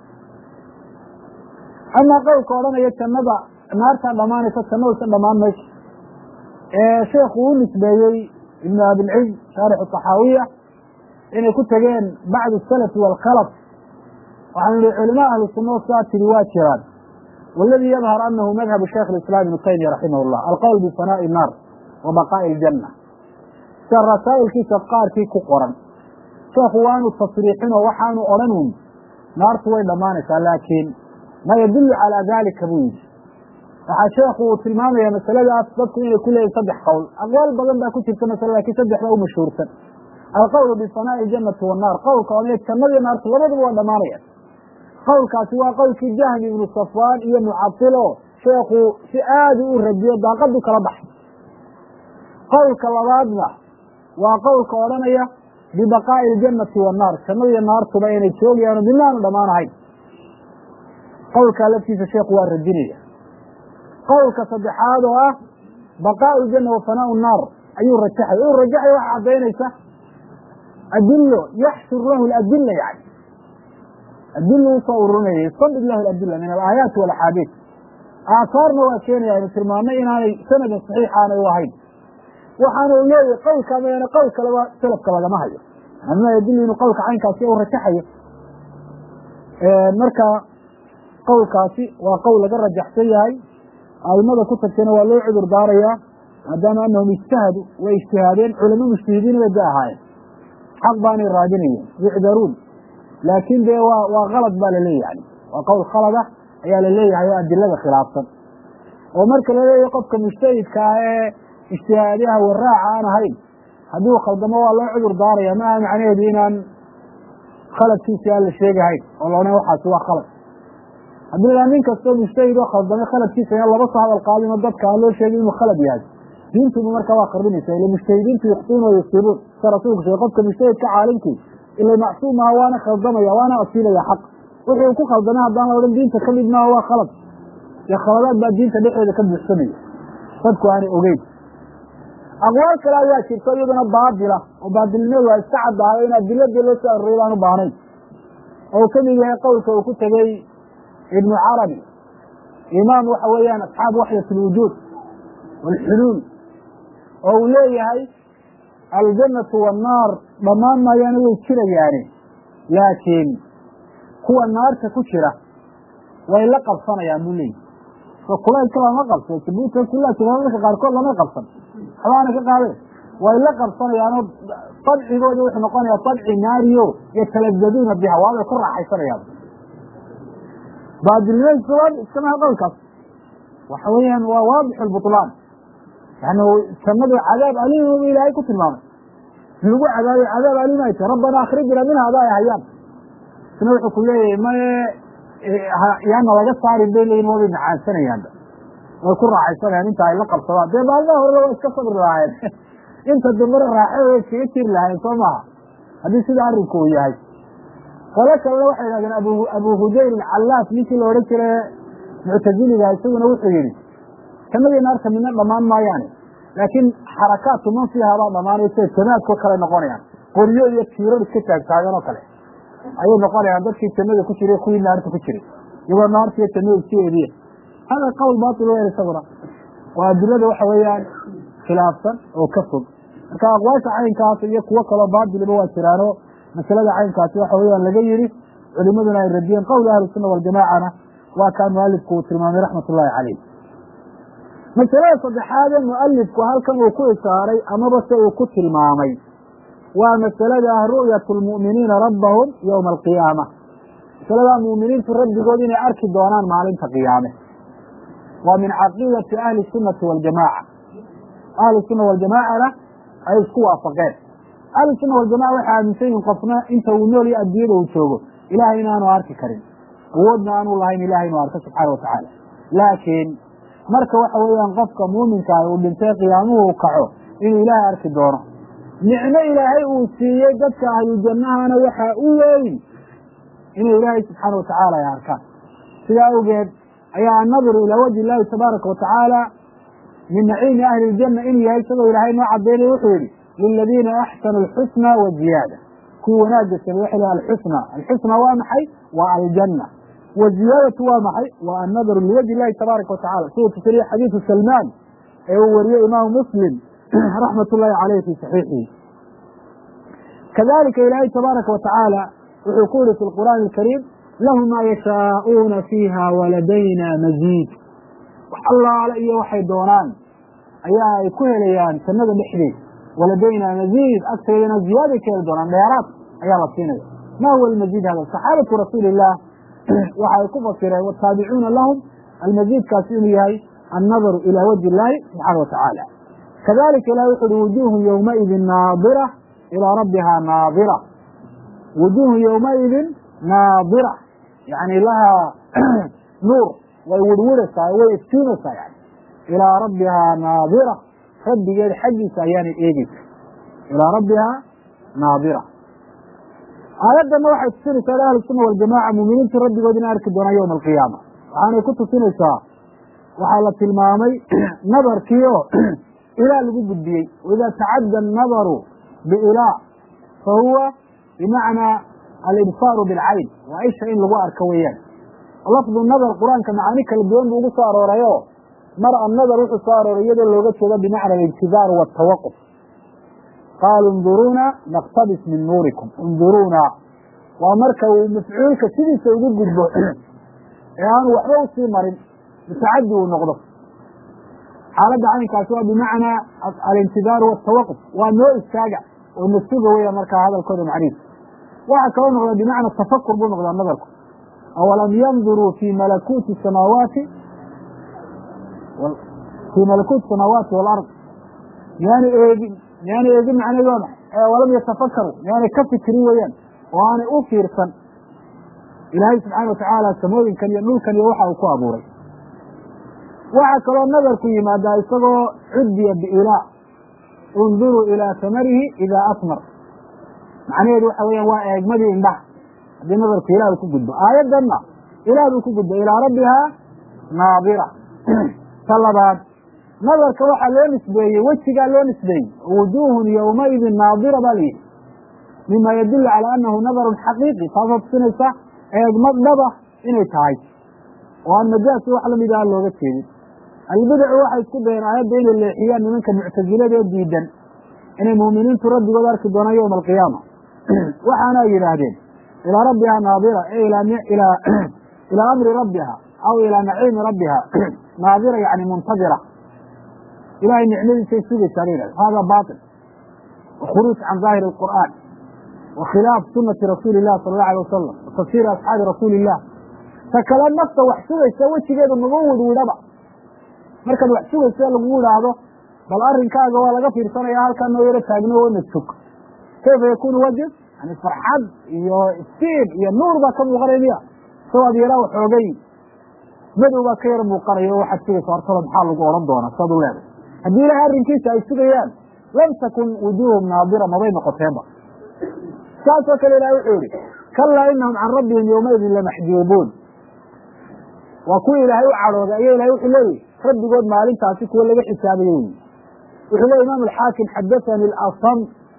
S1: amaa qowlka odhanaya jannada naartaa dhamaanaysa jannadasa dhamaan mayso sheekhu uu nisbeeyey ibn abilciz shaarixu طaxaawiya inay ku tegeen bacd الsalafi wاlkhalaf waxaanu ihi culama ahlu sunna sidaa tiri waa jiraan wاladي yadhar anahu madhab shaykh اiسlاm ibn taymiya raximah الlah alqowl bisanaaءi الnaar wa baqaaءi اljanة sida rasaa'ilkiisa qaarkii ku qoran sheekhu waanu tasriixin oo waxaanu odhan un naartu way dhamaanaysaa laakiin ma yadulu calىa dalika buu yidhi waxaa sheekhu uu tilmaamaya masaladaas dadku inay ku leeyihin saddex qowl aqwaal badan baa ku jirta masale lakin saddexda u mashhuursan alqowlu bisanaaءi اjanati والnaar qowlka odhanaya jannadiyo naartu labaduba waa dhamaanaya qowlkaasi waa qowlkii jahmi ibnu safwaan iyo mucadilo sheekhu si aada u radiyo daaqadu kala baxay qowlka labaadna waa qowlka odhanaya bibaqaa'i اljanati والnaar jannadiyo naartuba inay joogayaano midna aanu dhammaan ahayn qowlkaa laftiisa sheekhu waa radinaya qowlka saddexaad oo ah baqaa'u اljana wa fanaa'u الnaar ayuu rajaxay u rajaxay waxa cadaynaysa adilo yaxsur lahu adila yani adil usoo ururinaya ystandid lahu adila min alaayaati walaxaadiis aahaarna waa keenaya aynu tilmaamnay inaanay sanada saxiix aanay u ahayn. waxaana u leeyahay qowlka meena qowl kaleba salafka lagama hayo, ama yadullu inuu qowlka caynkaasi u rajaxayo. marka qowlkaasi waa qowl laga rajaxsan yahay, aimada ku tagtayna waa loo cudur daarayaa, maadaama anahum ijtahadu way ijtihaadeen, culamo mujtahidiin bay da ahaayeen, xaq baanay raadinayeen, yucdaruun. laakin dee waa kalad baa laleeyahay, waa qowl khalada ayaa laleeyahay oo adilada khilaafsan. oo marka laleeyahay qofka mujtahidka ah ee ijtihaadiyaha waraaca aan ahayn, haddii uu khaldamo waa loo cudur daaraya, maaha macnaheedu inaan khaladkiisi aan la sheegahayn oo laodhan waxaasi waa khalad. haddii la nin kastoo mujtahid oo khaldamay khaladkiisa in laba soo hadal qaadin oo dadka aan loo sheegin inuu khalad yahay, diintuba marka waa qarrimaysa. ila mujtahidiintu yukhtiun wa yusiibuun, sida rasuulku sheegay qofka mujtahidka caalimkii ila macsuum aha, waana khaldamaya, waana asiilaya xaq. wuxuu ku khaldamay haddaan la odhan diinta kamid maaha waa khalad, iyo khaladaad baa diinta dhexeeda ka buuxsamaya dadku aanay ogeyn. aqwaal kale ayaa jirta iyaduna baatila oo baatilnimeedu waa iska caddahay in adiladii loo soo arooriyay baan u baahnayn, oo kamid yahay qowlka uu ku tegey ibnu carabi, imaam waxa weeyaan asxaab waxyat alwujuud waalxuluul, oo uu leeyahay aljannatu wannaar dhammaan maayaana way jirayaani, laakiin kuwa naarta ku jira way la qabsanayaan buu leeyahy. so kulaylka lama qabso, jabuuta kulaa jira dadka qaarkood lama qabsan, waxbaana ka qaadeen, way la qabsanayaanoo dabcigooda wuxuu noqonayaa dabci naariyo yatalazaduuna biha, waabay ku raaxaysanayaan. baadilnimadiisa waa iskamaha qowlkaas waxa weeyaan waa waadix albutlaan, yani jannadu cadaab aliim ilaahay ku tilmaamay, lagu cadaabay cadaab aliim ay tahay, rabbana akhrijna minha ada ay hayaan. isna wuxuu ku leeyahay maye yaana laga saarin bay leeyihin, waabay macaansanayaan, way ku raaxaysanayaan inta ay la qabsadaan. dee maalmaha horeba waa iska sabri lahaayeen inta dambana raaxada way iskaga jiri lahayen soo maha, haddii sida arrinku uu yahay. qolo kalena waxay yidhahdeen abu hudayr alcallaaf ninkii la odhan jire muctaziliga, isaguna wuxuu yihi jannadii naarta midna dhamaan maayaane, laakiin xarakaatu man fiiha baa dhamaanay, sida jamaadkoo kale noqonayaan, qoryo iyo tiirar iska taagtaagan oo kale ayay noqonayaan dadkii jannada ku jiray kuwii naarta ku jiray, iyagoo naarta iyo jannada isku eediya. hada qowl baatil weyn isaguna, waa adilada waxa weeyaan khilaafsan oo ka fog. marka aqwaasha caynkaas iyo kuwo kaloo baatiliba waa jiraano masalada caynkaasi waxa weeyaan laga yidhi, culimaduna ay radiyeen. qowl ahlusunna waljamaacana waa kaa mualifku uu tilmaamay raxmat ullaahi caleyh. masalada saddexaad ee mualifku halkan uu ku ishaaray amaba se uu ku tilmaamay waa masalada ru'yatu lmu'miniina rabbahum yowma alqiyaama, masalada mu'miniintu rabbigood inay arki doonaan maalinta qiyaame. waa min caqiidati ahli sunnati waljamaaca, ahlu sunna waljamaacana ay isku waafaqeen. ahlu sunna waljamaca waxay aaminsan yihin qofna inta uu nool iyo adduunyada uu joogo ilahay inaanu arki karin, awoodna aanu lahayn ilahay inuu arko subxaana watacaala. laakiin marka waxa weeyaan qofka muuminkaah uu dhintay qiyaamuhu u kaco inuu ilaahay arki doono. nicmo ilaahay uu siiyey dadka ahlujannahana waxaa u weyn inay ilaahay subxaana watacaala ay arkaan. sidaa awgeed ayaa annadru ilaa wajhi illaahi tabaaraka watacaala min naciimi ahli iljanna inuu yahay isagoo ilaahay noo cadeynaya wuxuu yihi liladiina axsanu alxusna wa ziyaada, kuwii wanaagga samey waxa laha alxusna. alxusna waa maxay? waa aljanna. wa ziyaadatu waa maxay? waa annadru liwajhi illahi tabaaraka watacala, siduu tusaliye xadiidu salmaan ee uu wariyey imaamu muslim raxmat ullaahi caleyh fi saxiixihi. kadalika ilaahay tabaaraka watacaala wuxuu ku yihi fi lqur'aani alkariim lahum maa yashaa'uuna fiiha waladayna maziid. wax allaale iyo waxay doonaan ayaa ay ku helayaan jannada dhexdeed, waladayna maziid, agteedana ziyaaday ka heli doonaan, dheeraad ayaa la siinaya. ma huwa almaziid hada? saxaabatu rasuuli illah waxa ay ku fasireen wataabicuuna lahum, almaziidkaasi inuu yahay annadaru ilaa wajhi illaahi subxaana watacaala. kadalika ilahi wuxu uhi wujuuhu yowmaidin naadira ilaa rabbihaa naadira, wujuuhu yowmaidin naadira, yani lahaa nuur, way wirwiraysaa, way iftiimaysaa, yani ilaa rabbihaa naadira, rabbigeed xaggiisa ayaanay eegeysa, ilaa rabbihaa naadira. aayadana waxay tusinaysaa ahlu sunna waljamaca muminiintu rabbigood inay arki doonaan yowma alqiyaama. waxaanay ku tusinaysaa, waxaa la tilmaamay nadarkii oo ilaa lagu gudbiyey, waidaa tacadda annadaru biilaa fa huwa bimacnaa alibsaaru bilcayn, waa isha in lagu arko weeyaan. lafdu nadar qur-aanka macaani kala duwan buu ugu soo aroorayo mar annadar wuxuu soo arooray iyadoo looga jeedo bimacna alintizaar waatawaquf qaaluu induruuna naqtabis min nuurikum induruuna waa marka uu mafcuulka sidiisa ugu gudbo ee aanu waxba usii marin mutacadi uu noqdo xaaladda caynkaasi waa bimacnaa alintidaaru waatawaquf waa noo istaaga oo nasuga weya markaa hadalkooda macnihiisa waxaa kaloo noqdaa bimacna tafakur buu noqdaa nadarku awalam yanduruu fi malakuuti samaawaati walard miyaanay eegin macnahooda walam yatafakaru miyaanay ka fikirin weeyaan oo aanay u fiirsan ilaahay subxaana watacaala samooyinkan iyo dhulkan iyo waxa uu ku abuuray waxaa kaloo nadarku yimaadaa isagoo cudiya biilaa unduruu ilaa samarihi idaa asmar macnaheedu waxa weeyaan waa eegmadii indhaha haddii nadarku ilaah ku gudbo aayaddanna ilaah buu ku gudbo ilaa rabbihaa naadira ta labaad nadarka waxaa loo nisbeeyey wejigaa loo nisbeeyey wujuuhun yowmaidin naadira baa layidhi mima yadullu calaa annahu nadarun xaqiiqi taasoo tusinaysa eegmad dhaba inay tahay oo aan majaasi wax lamid aha looga jeedin albidacu waxay isku dayeen aayadda inay leexiyaan nimanka muctasilada ee diidan inay muuminiintu rabbigood arki doonaan yowma alqiyaama waxaana ay yidhaahdeen ilaa rabbihaa naadira e ilaa amri rabbiha aw ilaa naciimi rabbiha naadira yani muntadira ilahay nicmadiisay sugaysaa la yidhahda hada batil wa khuruuj can zaahiri alqur'aan wa khilaaf sunati rasuuli illah sala allahu alay wasalam wa tafsiiri asxaabi rasuuli illah ta kale nafta wax sugaysa wejigeedu nagu widwidhaba markaad wax sugaysa lagu idhaahdo bal arrinkaaga waa laga fiirsanaya halkaa noo yaro taagno oona sug kayfa yakunu wajh yani farxad iyo iftiin iyo nuur baa ka muuqanaya miya sawaad yaraa waxoogay madow baa ka yar muuqanaya o waxaad sugaysa hortada maxaa lagu odhan doonaa saad u leeday haddii ilahay arrinkiisa ay sugayaan lam takun wujuuhum naadira mabay noqoteenba saasoo kale ilahay wuxuu yihi kalaa inahum can rabbihim yowmaidin lamaxjuubuun waa kuwii ilaahay u cadhooday ayaa ilahay wuxuu leeyihi rabbigood maalintaasi kuwa laga xisaabayo wey wuxuu leey imaam alxaakim xadathani alasam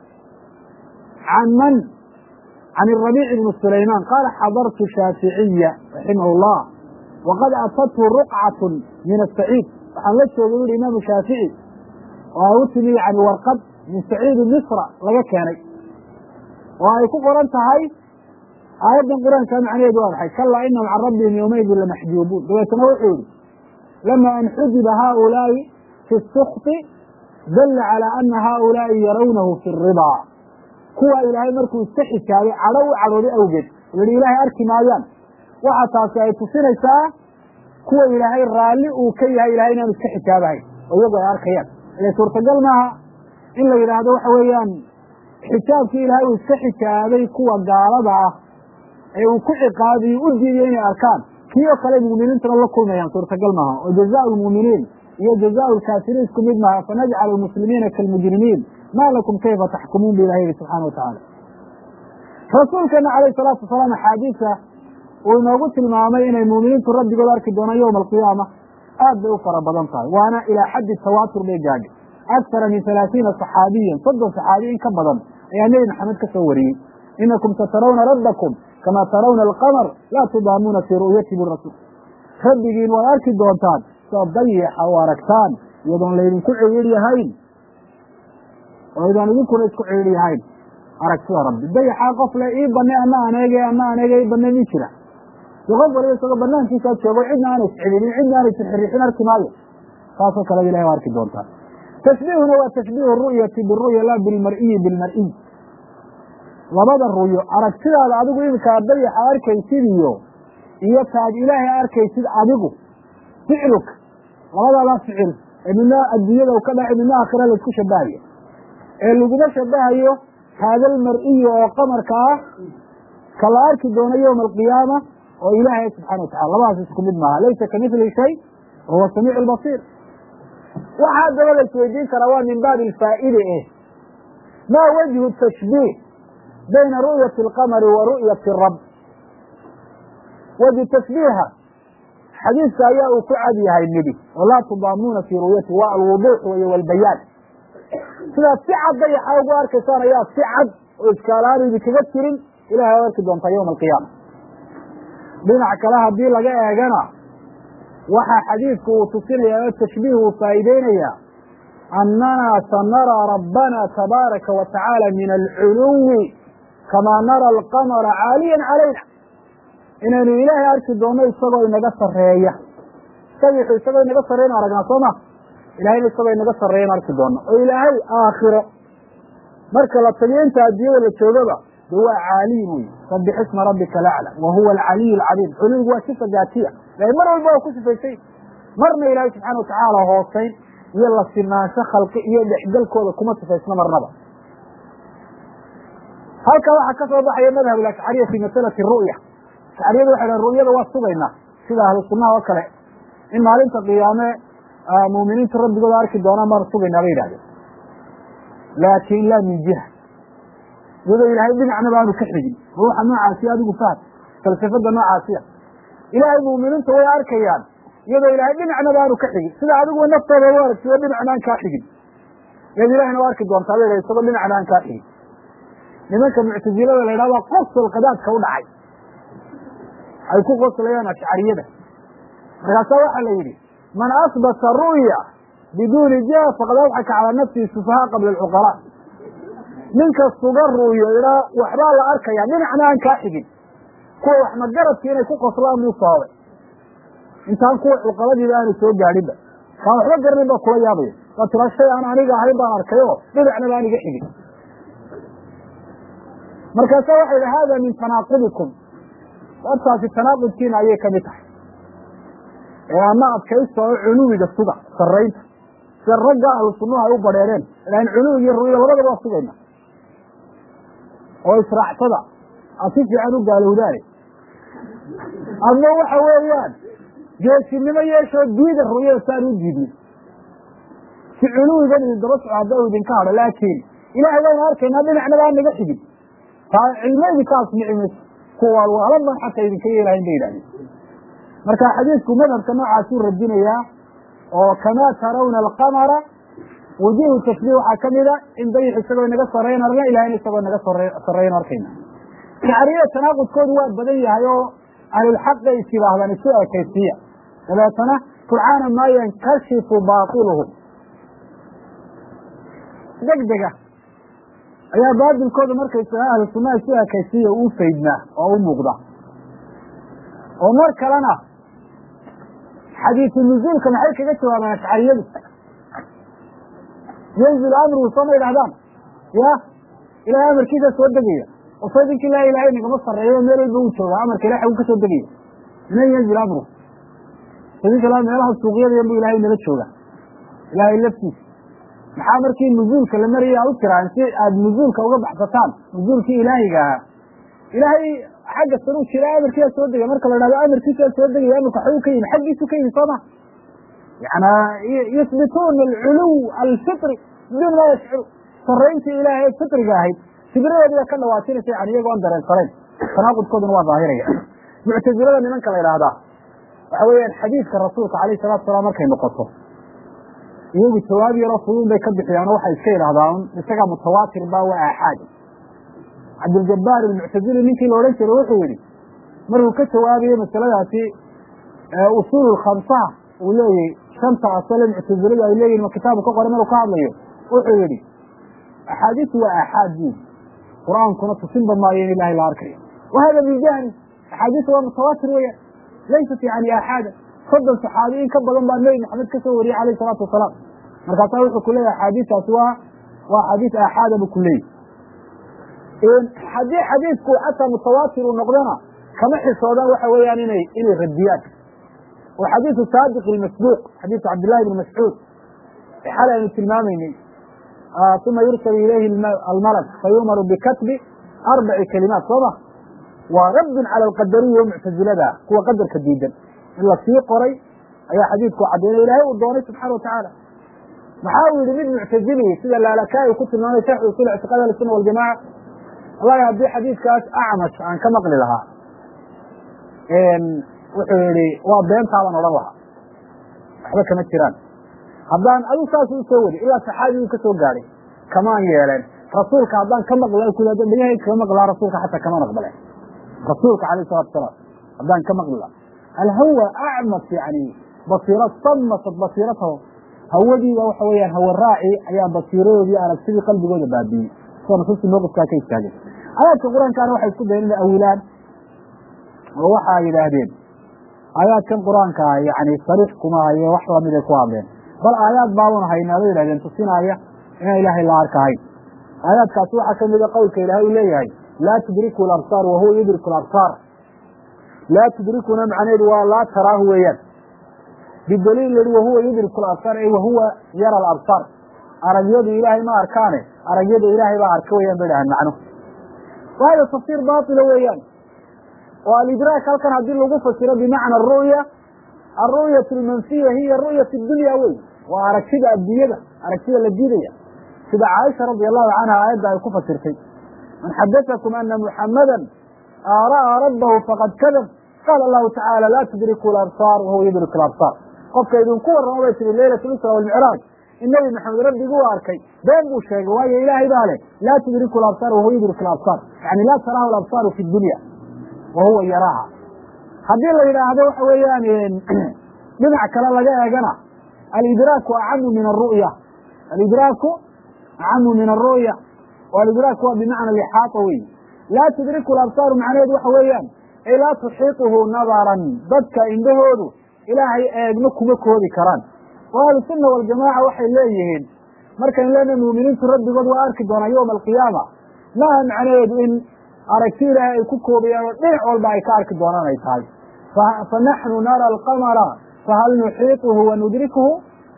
S1: can man can الrabiic bn sulayman qaala xadartu shaaficiya raximah اllah waqad atathu ruqcat min asaciid waxaan la joogay u yihi imaamu shaafici oo ay u timi yani warqad min saciidi misra laga keenay oo ay ku qoran tahay aayaddan qur-aanka macnaheedu waa maxay kalaa inahum can rabbihim yowmaidin lamaxjuubuun dabeetana wuxuu yihi lama an xujiba haؤulaaءi fi الsukti dalla calى ana haؤulaaءi yarawnahu fi الridaa kuwa ilaahay markuu iska xisaabay cadho u cadhooday awgeed yihi ilaahay arki maayaan waxa taasi ay tusinaysaa kuwa ilaahay raalli uu ka yahay ilahay inaanu iska xisaabahayn oo iyagu ay arkayaan ile suurtagal maaha in la yidhaahdo waxa weeyaan xisaabkii ilaahay uu iska xisaabay kuwa gaalada ah ee uu ku ciqaabiyo u diiday inay arkaan kii oo kale mu'miniintuna la kulmayaan suurtagal maaha oo jazaء lmu'miniin iyo jazaء lkaafiriin isku mid maaha fanajcal lmuslimiina kaalmujrimiin ma lakum kayfa taxkumuun bu ilahay yihi subxana watacaala rasuulkeena alayh salaatu wasalaam axaadiisa uu inoogu tilmaamay inay muuminiintu rabbigood arki doonaan yowma alqiyaama aad bay u fara badan tahay waana ilaa xaddi tawaatur bay gaadhay akara min 30 صaxaabiyan 30 صaxaabiy in ka badan ayaa nebi maxamed ka soo wariyey inakum satarawna rabbakum kama tarawna alqamar laa tudaamuuna fii ru'yati birasuul rabbigiin waad arki doontaan soo dayaxa u aragtaan iyadoon laydinku cihiiryahayn oo idaan idinkuna isku cihiiryahayn aragtida rabbi dayaxaa qof le ii bane ana aneege ii bane mi jira so qof waliba isagoo banaankiisaa joogo cidna aana isxidhiidin cidna aana isxirixin arki maayo saasoo kaleba ilahay waa arki doontaan tashbiihuna waa tashbiihu ru'yati biru'ya laa bilmar'iyi bilmar'iy labada ru'yo aragtidaada adigu iminkaa dayaxa arkaysid iyo taad ilaahay arkaysid adigu ficluka labadaada ficil ee midna adduunyada ka dhacay midna aakhira laisku shabahayo ee laguma shabahayo haada almar'iyi oo qamarka ah ka la arki doono yowma alqiyaama oo ilaahay subxana watacala labadaas isku mid maaha laysa kamithli shay wahuwa samiic albasiir waxaa daba la isweydiin karaa waa min baabi alfaa'ide maa wajhu tashbiih bayna ru'yati alqamari wa ru'yati arab wajhu tashbiiha xadiiska ayaa uu ku cad yahay midi oo laa tudaamuuna fii ru'yati waa alwuduux wey walbayaan sidaad si cad dayaxa ugu arkaysaan ayaa si cad oo iskaalaanu idinkaga jirin ilahay ad arki doontaa yowma alqiyaama dhinac kale haddii laga eegana waxaa xadiidku uu tusinaya oo tashbiih uu faa'iideynaya annana sanaraa rabbana tabaaraka wa tacaala min alculuwi kamaa nara alqamara caaliyan calayna inaynu ilaahay arki doonno isagoo inaga sarreeya sabixu isagoo inaga sarreeyanu aragnaa soo ma ilahayna isagoo inaga sarreeyanu arki doonno oo ilaahay aakhiro marka la tagiyo inta adduunyada la joogaba de waa caaliyin wey sabix isma rabbika alacla wa huwa alcaliy alcadiim culuwigu waa sifa daatiya laakiin mar walba waa ku sifaysay marna ilaahay subxaana watacaala hoosayn iyo la sinaansho khalqi iyo dhexgalkooda kuma sifaysno marnaba halkaa waxaa ka soo baxaya madhab alashcariya fi masalati ru'ya ashcariyadu waxay dhahen ru'yada waa sugaynaa sida ahlu sunnaha oo kale in maalinta qiyaame mu'miniintu rabbigooda arki doonaan baanu sugaynaa bay yidhahdeen laakin laa min jiha iyadoo ilaahay dhinacna baanu ka xigin ruuxa noocaasi adigu faham falsafada noocaasiya ilaahay mu'miniintu way arkayaan iyadoo ilaahay dhinacna baanu ka xigin sida adiguba naftooda u aragtiyo dhinacna aan kaa xigin yaad ilahayna u arki doontaa bay dhahay isagoo dhinacna aan kaa xigin nimanka muctasilada la yidhahda qosol qadaadka u dhacay ay ku qoslayaan ashcariyada markaasaa waxaa la yidhi man asbata ru'ya biduuni jiha faqad awxaka calaa nafsihi sufahaa qabla alcuqalaa ninka suga ru'yo idhaa waxbaa la arkayaa dhinacna aan kaa xigin kuwa wax magaradki inay ku qoslaan buu sababay intaan kuwa cuqaladiiba aanu soo gaadhinba kaan waxba garanin baa kula yaabaya waa tiraa shay aan aniga ahayn baan arkay oo dhinacna baan iga xigin markaasa waxay idhi hada min tanaaqubikum wartaasi tanaaqudkiina ayay kamid tahay ee ama adkaysta oo culuwiga suga sarraynta sida ragga ahlu sunnuhu ay u badheereen ilahin culuwi iyo ru'ya labadaba waa sugayna oo israacsada aad si fiican u gaalowdaane ama waxa weeyaan geesinimo yeeshoo diida ru'yada saan u diidnay si culuwigan idin daba soco hadda u idinka hadho laakiin ilaahay waynu arkaynaa dhinacna baa naga xigin taa cilmaydi ka asmici mayso kuwa waalan baan xataa idinka yeelahayn bay yidhahdeen marka xadiidku madhabka noocaasuu radinayaa oo kamaa tarawna alqamara wujuhu tashbiih waxaa kamida in dayix isagoo inaga sarreyn arna ilahayna isagoo inaga sarreyn arkayna ashcariyada tanaaqudkoodu waa badan yahay oo ahlulxaqay is yidhaahdaan isu ekaysiya dabeetana furcaana maa yankashifu baatiluhum degdega ayaa baatilkooda markay ahlu sunnaha isu ekaysiya uu faydnaa oo u muuqda oo mar kalena xadiisu nuzuulka maxay kaga jawaabaan ashcariyadu yanzilu amruhu sooma yidhahdaan ya ilahay amarkiisa soo degaya oo saydinka ilahay ilahay nagama sarreeyo meel walba uu jooga amarka ilahay uu ka soo degaya minan yanzil amruhu saydinka ilahay meelaha suuqyada yanbu ilahay nala jooga ilahay laftiisa maxaa markii nuzuulka la maraya a u tiraan si aada nuzuulka uga baxsataan nuzuulkii ilaahiga ahaa ilaahay xagga sanuu jira amarkiia soo degay marka la dhahdo amarkiisa soo degaya amarka waxuu ka yimi xaggiisu ka yimi sooma yana yusbituuna alculuw alfitri biduun maa yashcuru sarrayntii ilaahay ee fitriga ahayd fidradeediba ka dhawaatinaysa yani iyagoo aan dareensanayn tanaaqudkooduna waa daahiraya muctasilada nimanka la yidhaahdaa waxa weeyaan xadiidka rasuulka alayh salatu salaam markay noqoto iyagu jawaab yaroo fuduun bay ka bixiyaan oo waxay iska yidhahdaan isagaa mutawaatir ba waa aaxaad cabdiljabaar almuctazili ninkii la odhan jiray wuxuu yidhi markuu ka jawaabayo masaladaasi usuul khamsaha uu leeyahy shanta asale muctaziladu ay leeyihin ma kitaabu ka qoray maruu ka hadlayo wuxuu yidhi axaadiisu waa aaxaad buud qur-aankuna tusinba maayo in ilahay la arkayo wahada bijahli axaadiisu waa mutawaatir weeyaan laysat yani aaxaada soddon saxaabi in ka badan baa nebi maxamed ka soo wariyey alayh salaatu wasalaam markaasaa wuxuu ku leeyahay axaadiistaasi waa xadiis aaxaada buu ku leeyahy haddii xadiidku xataa mutawaatir uu noqdona kama xisoodaan waxa weeyaan inay radiyaan oo xadiisu saadiq ilmasduuq xadiisu cabdillahi bni mascuud xalay aynu tilmaamaynay uma yursalu ilayhi almalak fayu'maru bikatbi 4 kalimaat sooma waa raddun cala alqadariya o muctazilada kuwa qadarka diidan in la sii qoray ayaa xadiidku caddeynay ilaahay uu doonay subxaana watacaala maxaa uu yihi mid muctazili sida laalakaai ku tilmaamay sharxu usul ictiqaad ahlisuna waljamaca wallahi haddii xadiidkaas acmash aan ka maqli lahaa wuxuu yihi waa beentaabaan odhan lahaa waxba kama jiraan haddaan adigu saas u soo wadi ilaa saxaabi uu ka soo gaadhay kamaan yeeleen rasuulka haddaan ka maqli ku dhegahayga kaga maqli lahaa rasuulka xataa kamaan aqbaleen rasuulka alayh salatu wasalaam haddaan ka maqli laha alhawa acmas yani basiira samasat basiiratahu hawadiiba waxa weeyaan hawa raaci ayaa basiiradoodii aragtidii qalbigooda baabiyey soo nusuustii mawqifkaa ka istaageen aayaadka qur-aankaana waxay isku dayeen inay awilaan oo waxa ay yidhaahdeen aayaadkan qur-aanka yani sariix kuma haye wax lamid ay ku hadleen bal aayaad baabun haynaa bay yidhahdeen tusinaya inaan ilaahay la arkahayn aayaadkaasi waxaa kamida qowlka ilaahay uu leeyahay laa tudriku labsaar wahuwa yudriku labsaar laa tudrikuna macnaheedu waa laa taraahu weeyaan bidaliil yihi wahuwa yudriku labsaar ay wahuwa yara alabsaar aragyadu ilaahay ma arkaane aragyada ilaahay baa arka weyaan bay dhahaan macnuhu waayo tafsiir baatila weeyaan oo alidraak halkan haddii lagu fasiro bimacna aru'ya alru'yat almanfiya hiya ru'yat dunya wey waa aragtida adduunyada aragtida la diidaya sida caaisha radi allahu canha aayadda ay ku fasirtay man xadatakum ana muxammadan ra'aa rabbahu faqad kadab qaala allahu tacaala laa tudriku labsaar wahuwa yudriku labsaar qofka idinku warramo bay tiri leylat lisra walmicraaj in nabi maxamed rabbigii u arkay been buu sheegay waayo ilaahay baa leh laa tudriku labsaar wahuwa yudriku labsaar yani laa taraahu labsaaru fi dunya wahuwa yaraaha haddii la yidhaahdo waxa weeyaan dhinac kale laga eegana alidraaku acamu min aru'ya alidraaku acamu min aru'ya alidraak waa bimacna alixaata wey laa tudriku labsaaru macnaheedu waxa weeyaan ay laa tuxiituhu nadaran dadka indhahoodu ilaahay eegma kuma koobi karaan oo ahlusunna waljamaaca waxay leeyihiin markaynu leenahay muuminiintu rabbigood waa arki doonaa yowma alqiyaama maaha macnaheedu in aragti ilaahay ay ku koobayaan oo dhinac walba ay ka arki doonaan ay tahay fanaxnu nara alqamara fahal nuxiituhu wa nudrikuhu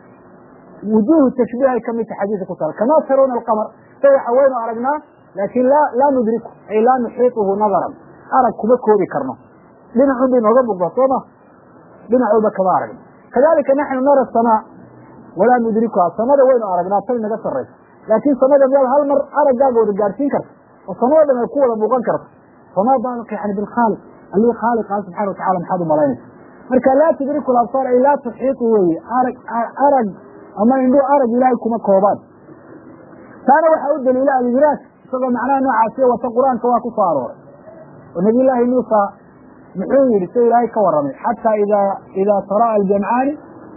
S1: wujuuhu tashbiih ay kamid tahay xadiiska ku taala kamaa tarawna alqamar sa waxa waynu aragnaa laakin laa nudriku ay laa nuxiituhu nadaran arag kuma koobi karno dhinacun bay nooga muuqda sooma dhinac walba kama aragno kadalika naxnu nara asamaa walaa nudrikuha samada waynu aragnaa tay naga saraysa laakin samada miyaad hal mar araggaaga wada gaadhsiin karta oo samada dhan ay ku wada muuqan karto famaa baalika yani bilkhaaliq allihii khaaliqa subxana watacala maxaad u malaynaysa marka laa tudriku labsaar ay laa tuxiitu weeye arag ama indhuu arag ilaahay kuma koobaan taana waxaa u daliila alidraak isagoo macnaha noocaasiya wata qur-aanka waa ku soo arooray oo nabiy llaahi muusa muxuu yihi si ilaahay ka warramay xataa idaa tara'a aljamcaani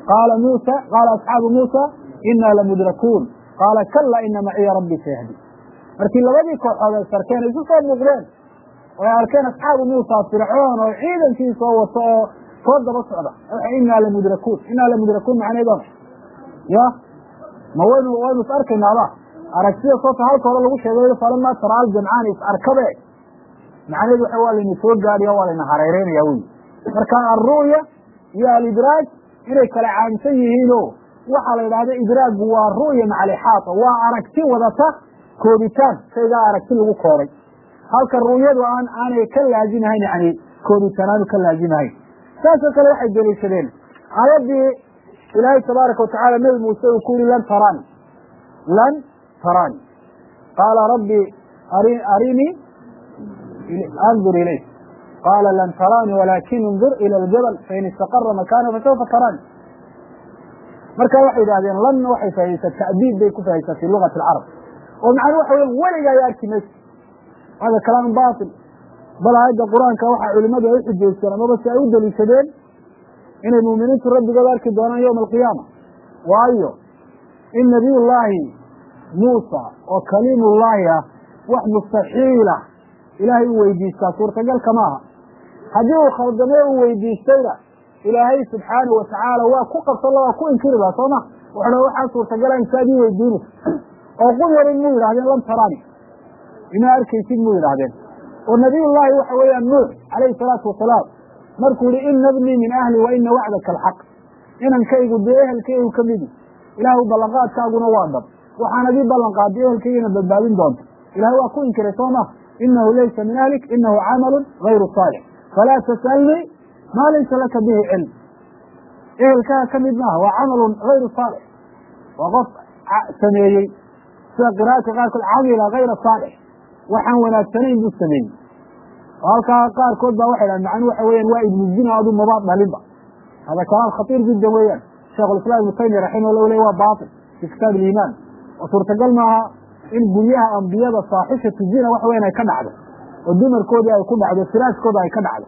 S1: qaala asxaabu muusa inaa lamudrakuun qaala kala ina maciya rabbii sayahdi markii labadii kooxood ay sarkeen ay isu soo muuqdeen oo ay arkeen asxaabu muusa fircoon oo ciidankii soo wato oo soo daba socda inaa lamudrakuun macneedo ya ma waynu is arkaynaaba aragtida soota halka hore lagu sheegay falamaa taraa aljamcaani is arkabe macnaheedu waxa waa layna soo gaadhiya waa layna hareereynaya wey marka alru'ya iyo alidraaj inay kala caamsan yihiino waxaa la yidhahda idraagu waa ru'ya maca alixaata waa aragti wadata koobitaan shaygaa aragti lagu koobay halka ru'yadu aanay ka laazimahayn yani koobitaan aanu ka laazimahayn saasoo kale waxay deliishadeen aayaddii ilaahay tabaaraka watacala nebi muuse uu ku yihi lan taraani qaala rabbi arinii andur ilayk qaala lan taraani walaakin indur ila aljabal fain istaqara makaana fasawfa taraani marka waxay yidhahdeen lan waxay faahaysaa ta'diib bay ku faahaysaa fi lugati alcarab oo macnuu waxa weya weligaa ay arki mayso hada kalaam batil bal aayadda qur-aanka waxaa culimadu ay uxujeysteen amaba si ay u daliishadeen inay muuminiintu rabbigood arki doonaan yowma alqiyaama waayo in nabiy llaahi muusa oo kaliimullaahi ah wax mustaxiila ilaahay u weydiistaa suurtagalka maaha haddii uu khaldamee u weydiistayna ilaahay subxaanahu watacaala waa ku qabsan waa ku inkiri laha soo ma wuxu waxaa suurtagala insaad ii weydiinaysa oo qudwarin mu yidhahdeen lam taraani ima arkaysid mu yidhahdeen oo nabiyullaahi waxa weeyaan nuux calayhi salaatu wasalaam markuu yihi ina bnii min ahli wa ina wacdaka alxaq inankaygu dee ehelkaygu ka midi ilaahu ballanqaadkaaguna waa dhab waxaanad ii ballanqaaday ehelkaygina badbaadin doonta ilahay waa ku inkiray soo ma inahu laysa min ahlik inahu camalu gayru saalix falaa tasalnii maa laysa laka bihi cilm ehelkaa ka mid maaha waa camalun gayru saalix waa qof sameeyey sida qira'aadka qaarkood camila gayra saalix waxaan wanaagsanayn buu sameeyey oo halkaa qaarkood baa waxay dhahan macnuu waxa weeyaan waa ibnu zina adu mabaad dhalinba hada kalaam khatiir jiddan weeyaan sheikhulislaam ibnu taymiya raximahullah le waa baatil fi kitaab aliimaan oo suurtagal maaha in guryaha ambiyada saaxishatu zina waxa weyan ay ka dhacdo oo dumarkoodii ay ku dhacdo firaaskooda ay ka dhacdo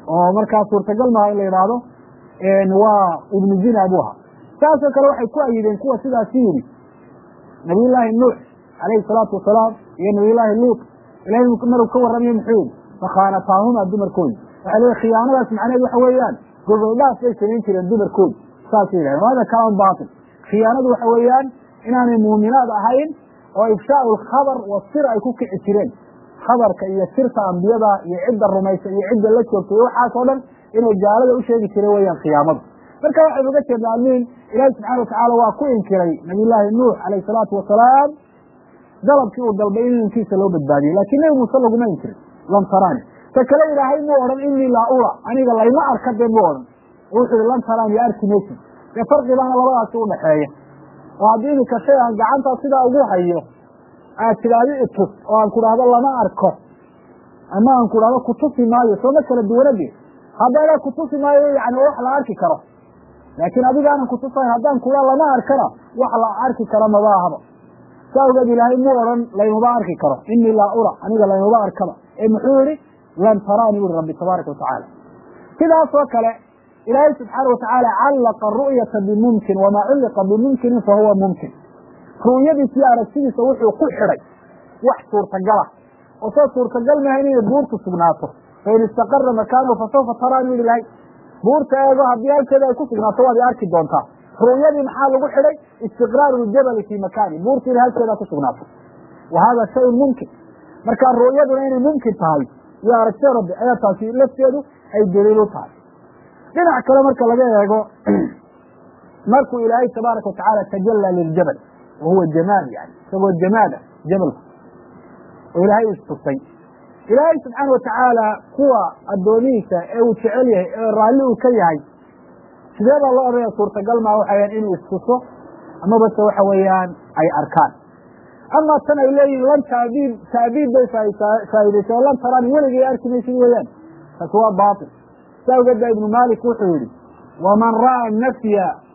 S1: oo markaa suurtagal maaha in la yidhaahdo waa ibnu zina buu ahaa. saasoo kale waxay ku ayideen kuwa sidaasi yidhi nabiyullaahi nuux calayhi salaatu wasalaam iyo nabiyullaahi luut ilahay maruu ka warramayo muxuu yidhi fakhaanataahuma dumarkoodi waxay leeyihin khiyaanadaas macnaheed waxa weeyaan gogoldhaas bay samayn jireen dumarkoodi saasay yidhahdeen hada kalaam baatil. khiyaanadu waxa weeyaan inaanay muuminaad ahayn oo ifshaau alkhabar wa sir ay ku kici jireen, khabarka iyo sirta ambiyada iyo cidda rumaysa iyo cidda la joogta iyo waxaas oo dhan inay gaalada u sheegi jireen weeyaan khiyaamadu. marka waxaynu uga jeednaa amiin ilaahi subxana watacaala waa ku inkiray nabiyullaahi nuux calayhi salaatu wasalaam dalabkii uu dalbay in inankiisa loo badbaadiyey, laakiin nebi muuse laguma inkirin lam taraani. ta kale ilaahay muu odhan inii laa ura aniga layma arka dee muu odhan, wuxuu ihi lam taraani arki maysid. dee farqi baana labadaasi udhaxeeya, oo haddii iminka shay aan gacantaa sidaa ugu hayo aad tidhaahdo itus oo aan ku dhahdo lama arko ama aan ku dhahdo kutusi maayo sooma kala duwanade. haddana kutusi maayo yani wax la arki karo, laakiin adiga aanan kutusayn haddaan kula lama arkana wax la arki karo maba ahaba. saa ogeed ilaahay muu odhan laymaba arki karo inii laa ura aniga laymaba arkaba, ee muxuu yihi lan taraani uri rabbi tabaaraka watacaala. sidaasoo kale ilaahay subxaana watacaala callaqa ru'yata bimumkin wamaa culliqa bimumkinin fahuwa mumkin. ru'yadiis iyo aragtidiisa wuxuu ku xidhay wax suurtagala oo soo suurtagal maha inay buurtu sugnaato, fain istaqara makaanahu fasawfa taraani uri ilahay. buurta eego haddii halkeeda ay ku sugnaato waad i arki doontaa. ru'yadii maxaa lagu xidhay? istiqraaru ljabali fii makaani, buurta inay halkeeda ku sugnaato, wa hada shayun mumkin. marka ru'yaduna inay mumkin tahay iyo aragtida rabbi ayaa taasi lafteedu ay daliil u tahay. dhinac kale marka laga eego markuu ilaahay tabaaraka watacaala tajallaa liljabal wahuwa jamaal, yani isagoo jamaada jabalku oo ilaahay istusay. ilaahay subxaana watacaala kuwa addoomihiisa ee uu jecel yahay ee raalli uu ka yahay sidee baa loo odhanaya suurtagal maa waxayan inuu istuso amaba se waxa weeyaan ay arkaan. ama tan ay leeyihin lan taabiid bay faa'idaysay oo lan taraan weligay arki maysid weeyaan, taasi waa baatil. saa ogeed baa ibnu maalik wuxuu yihi waman ra'a nafya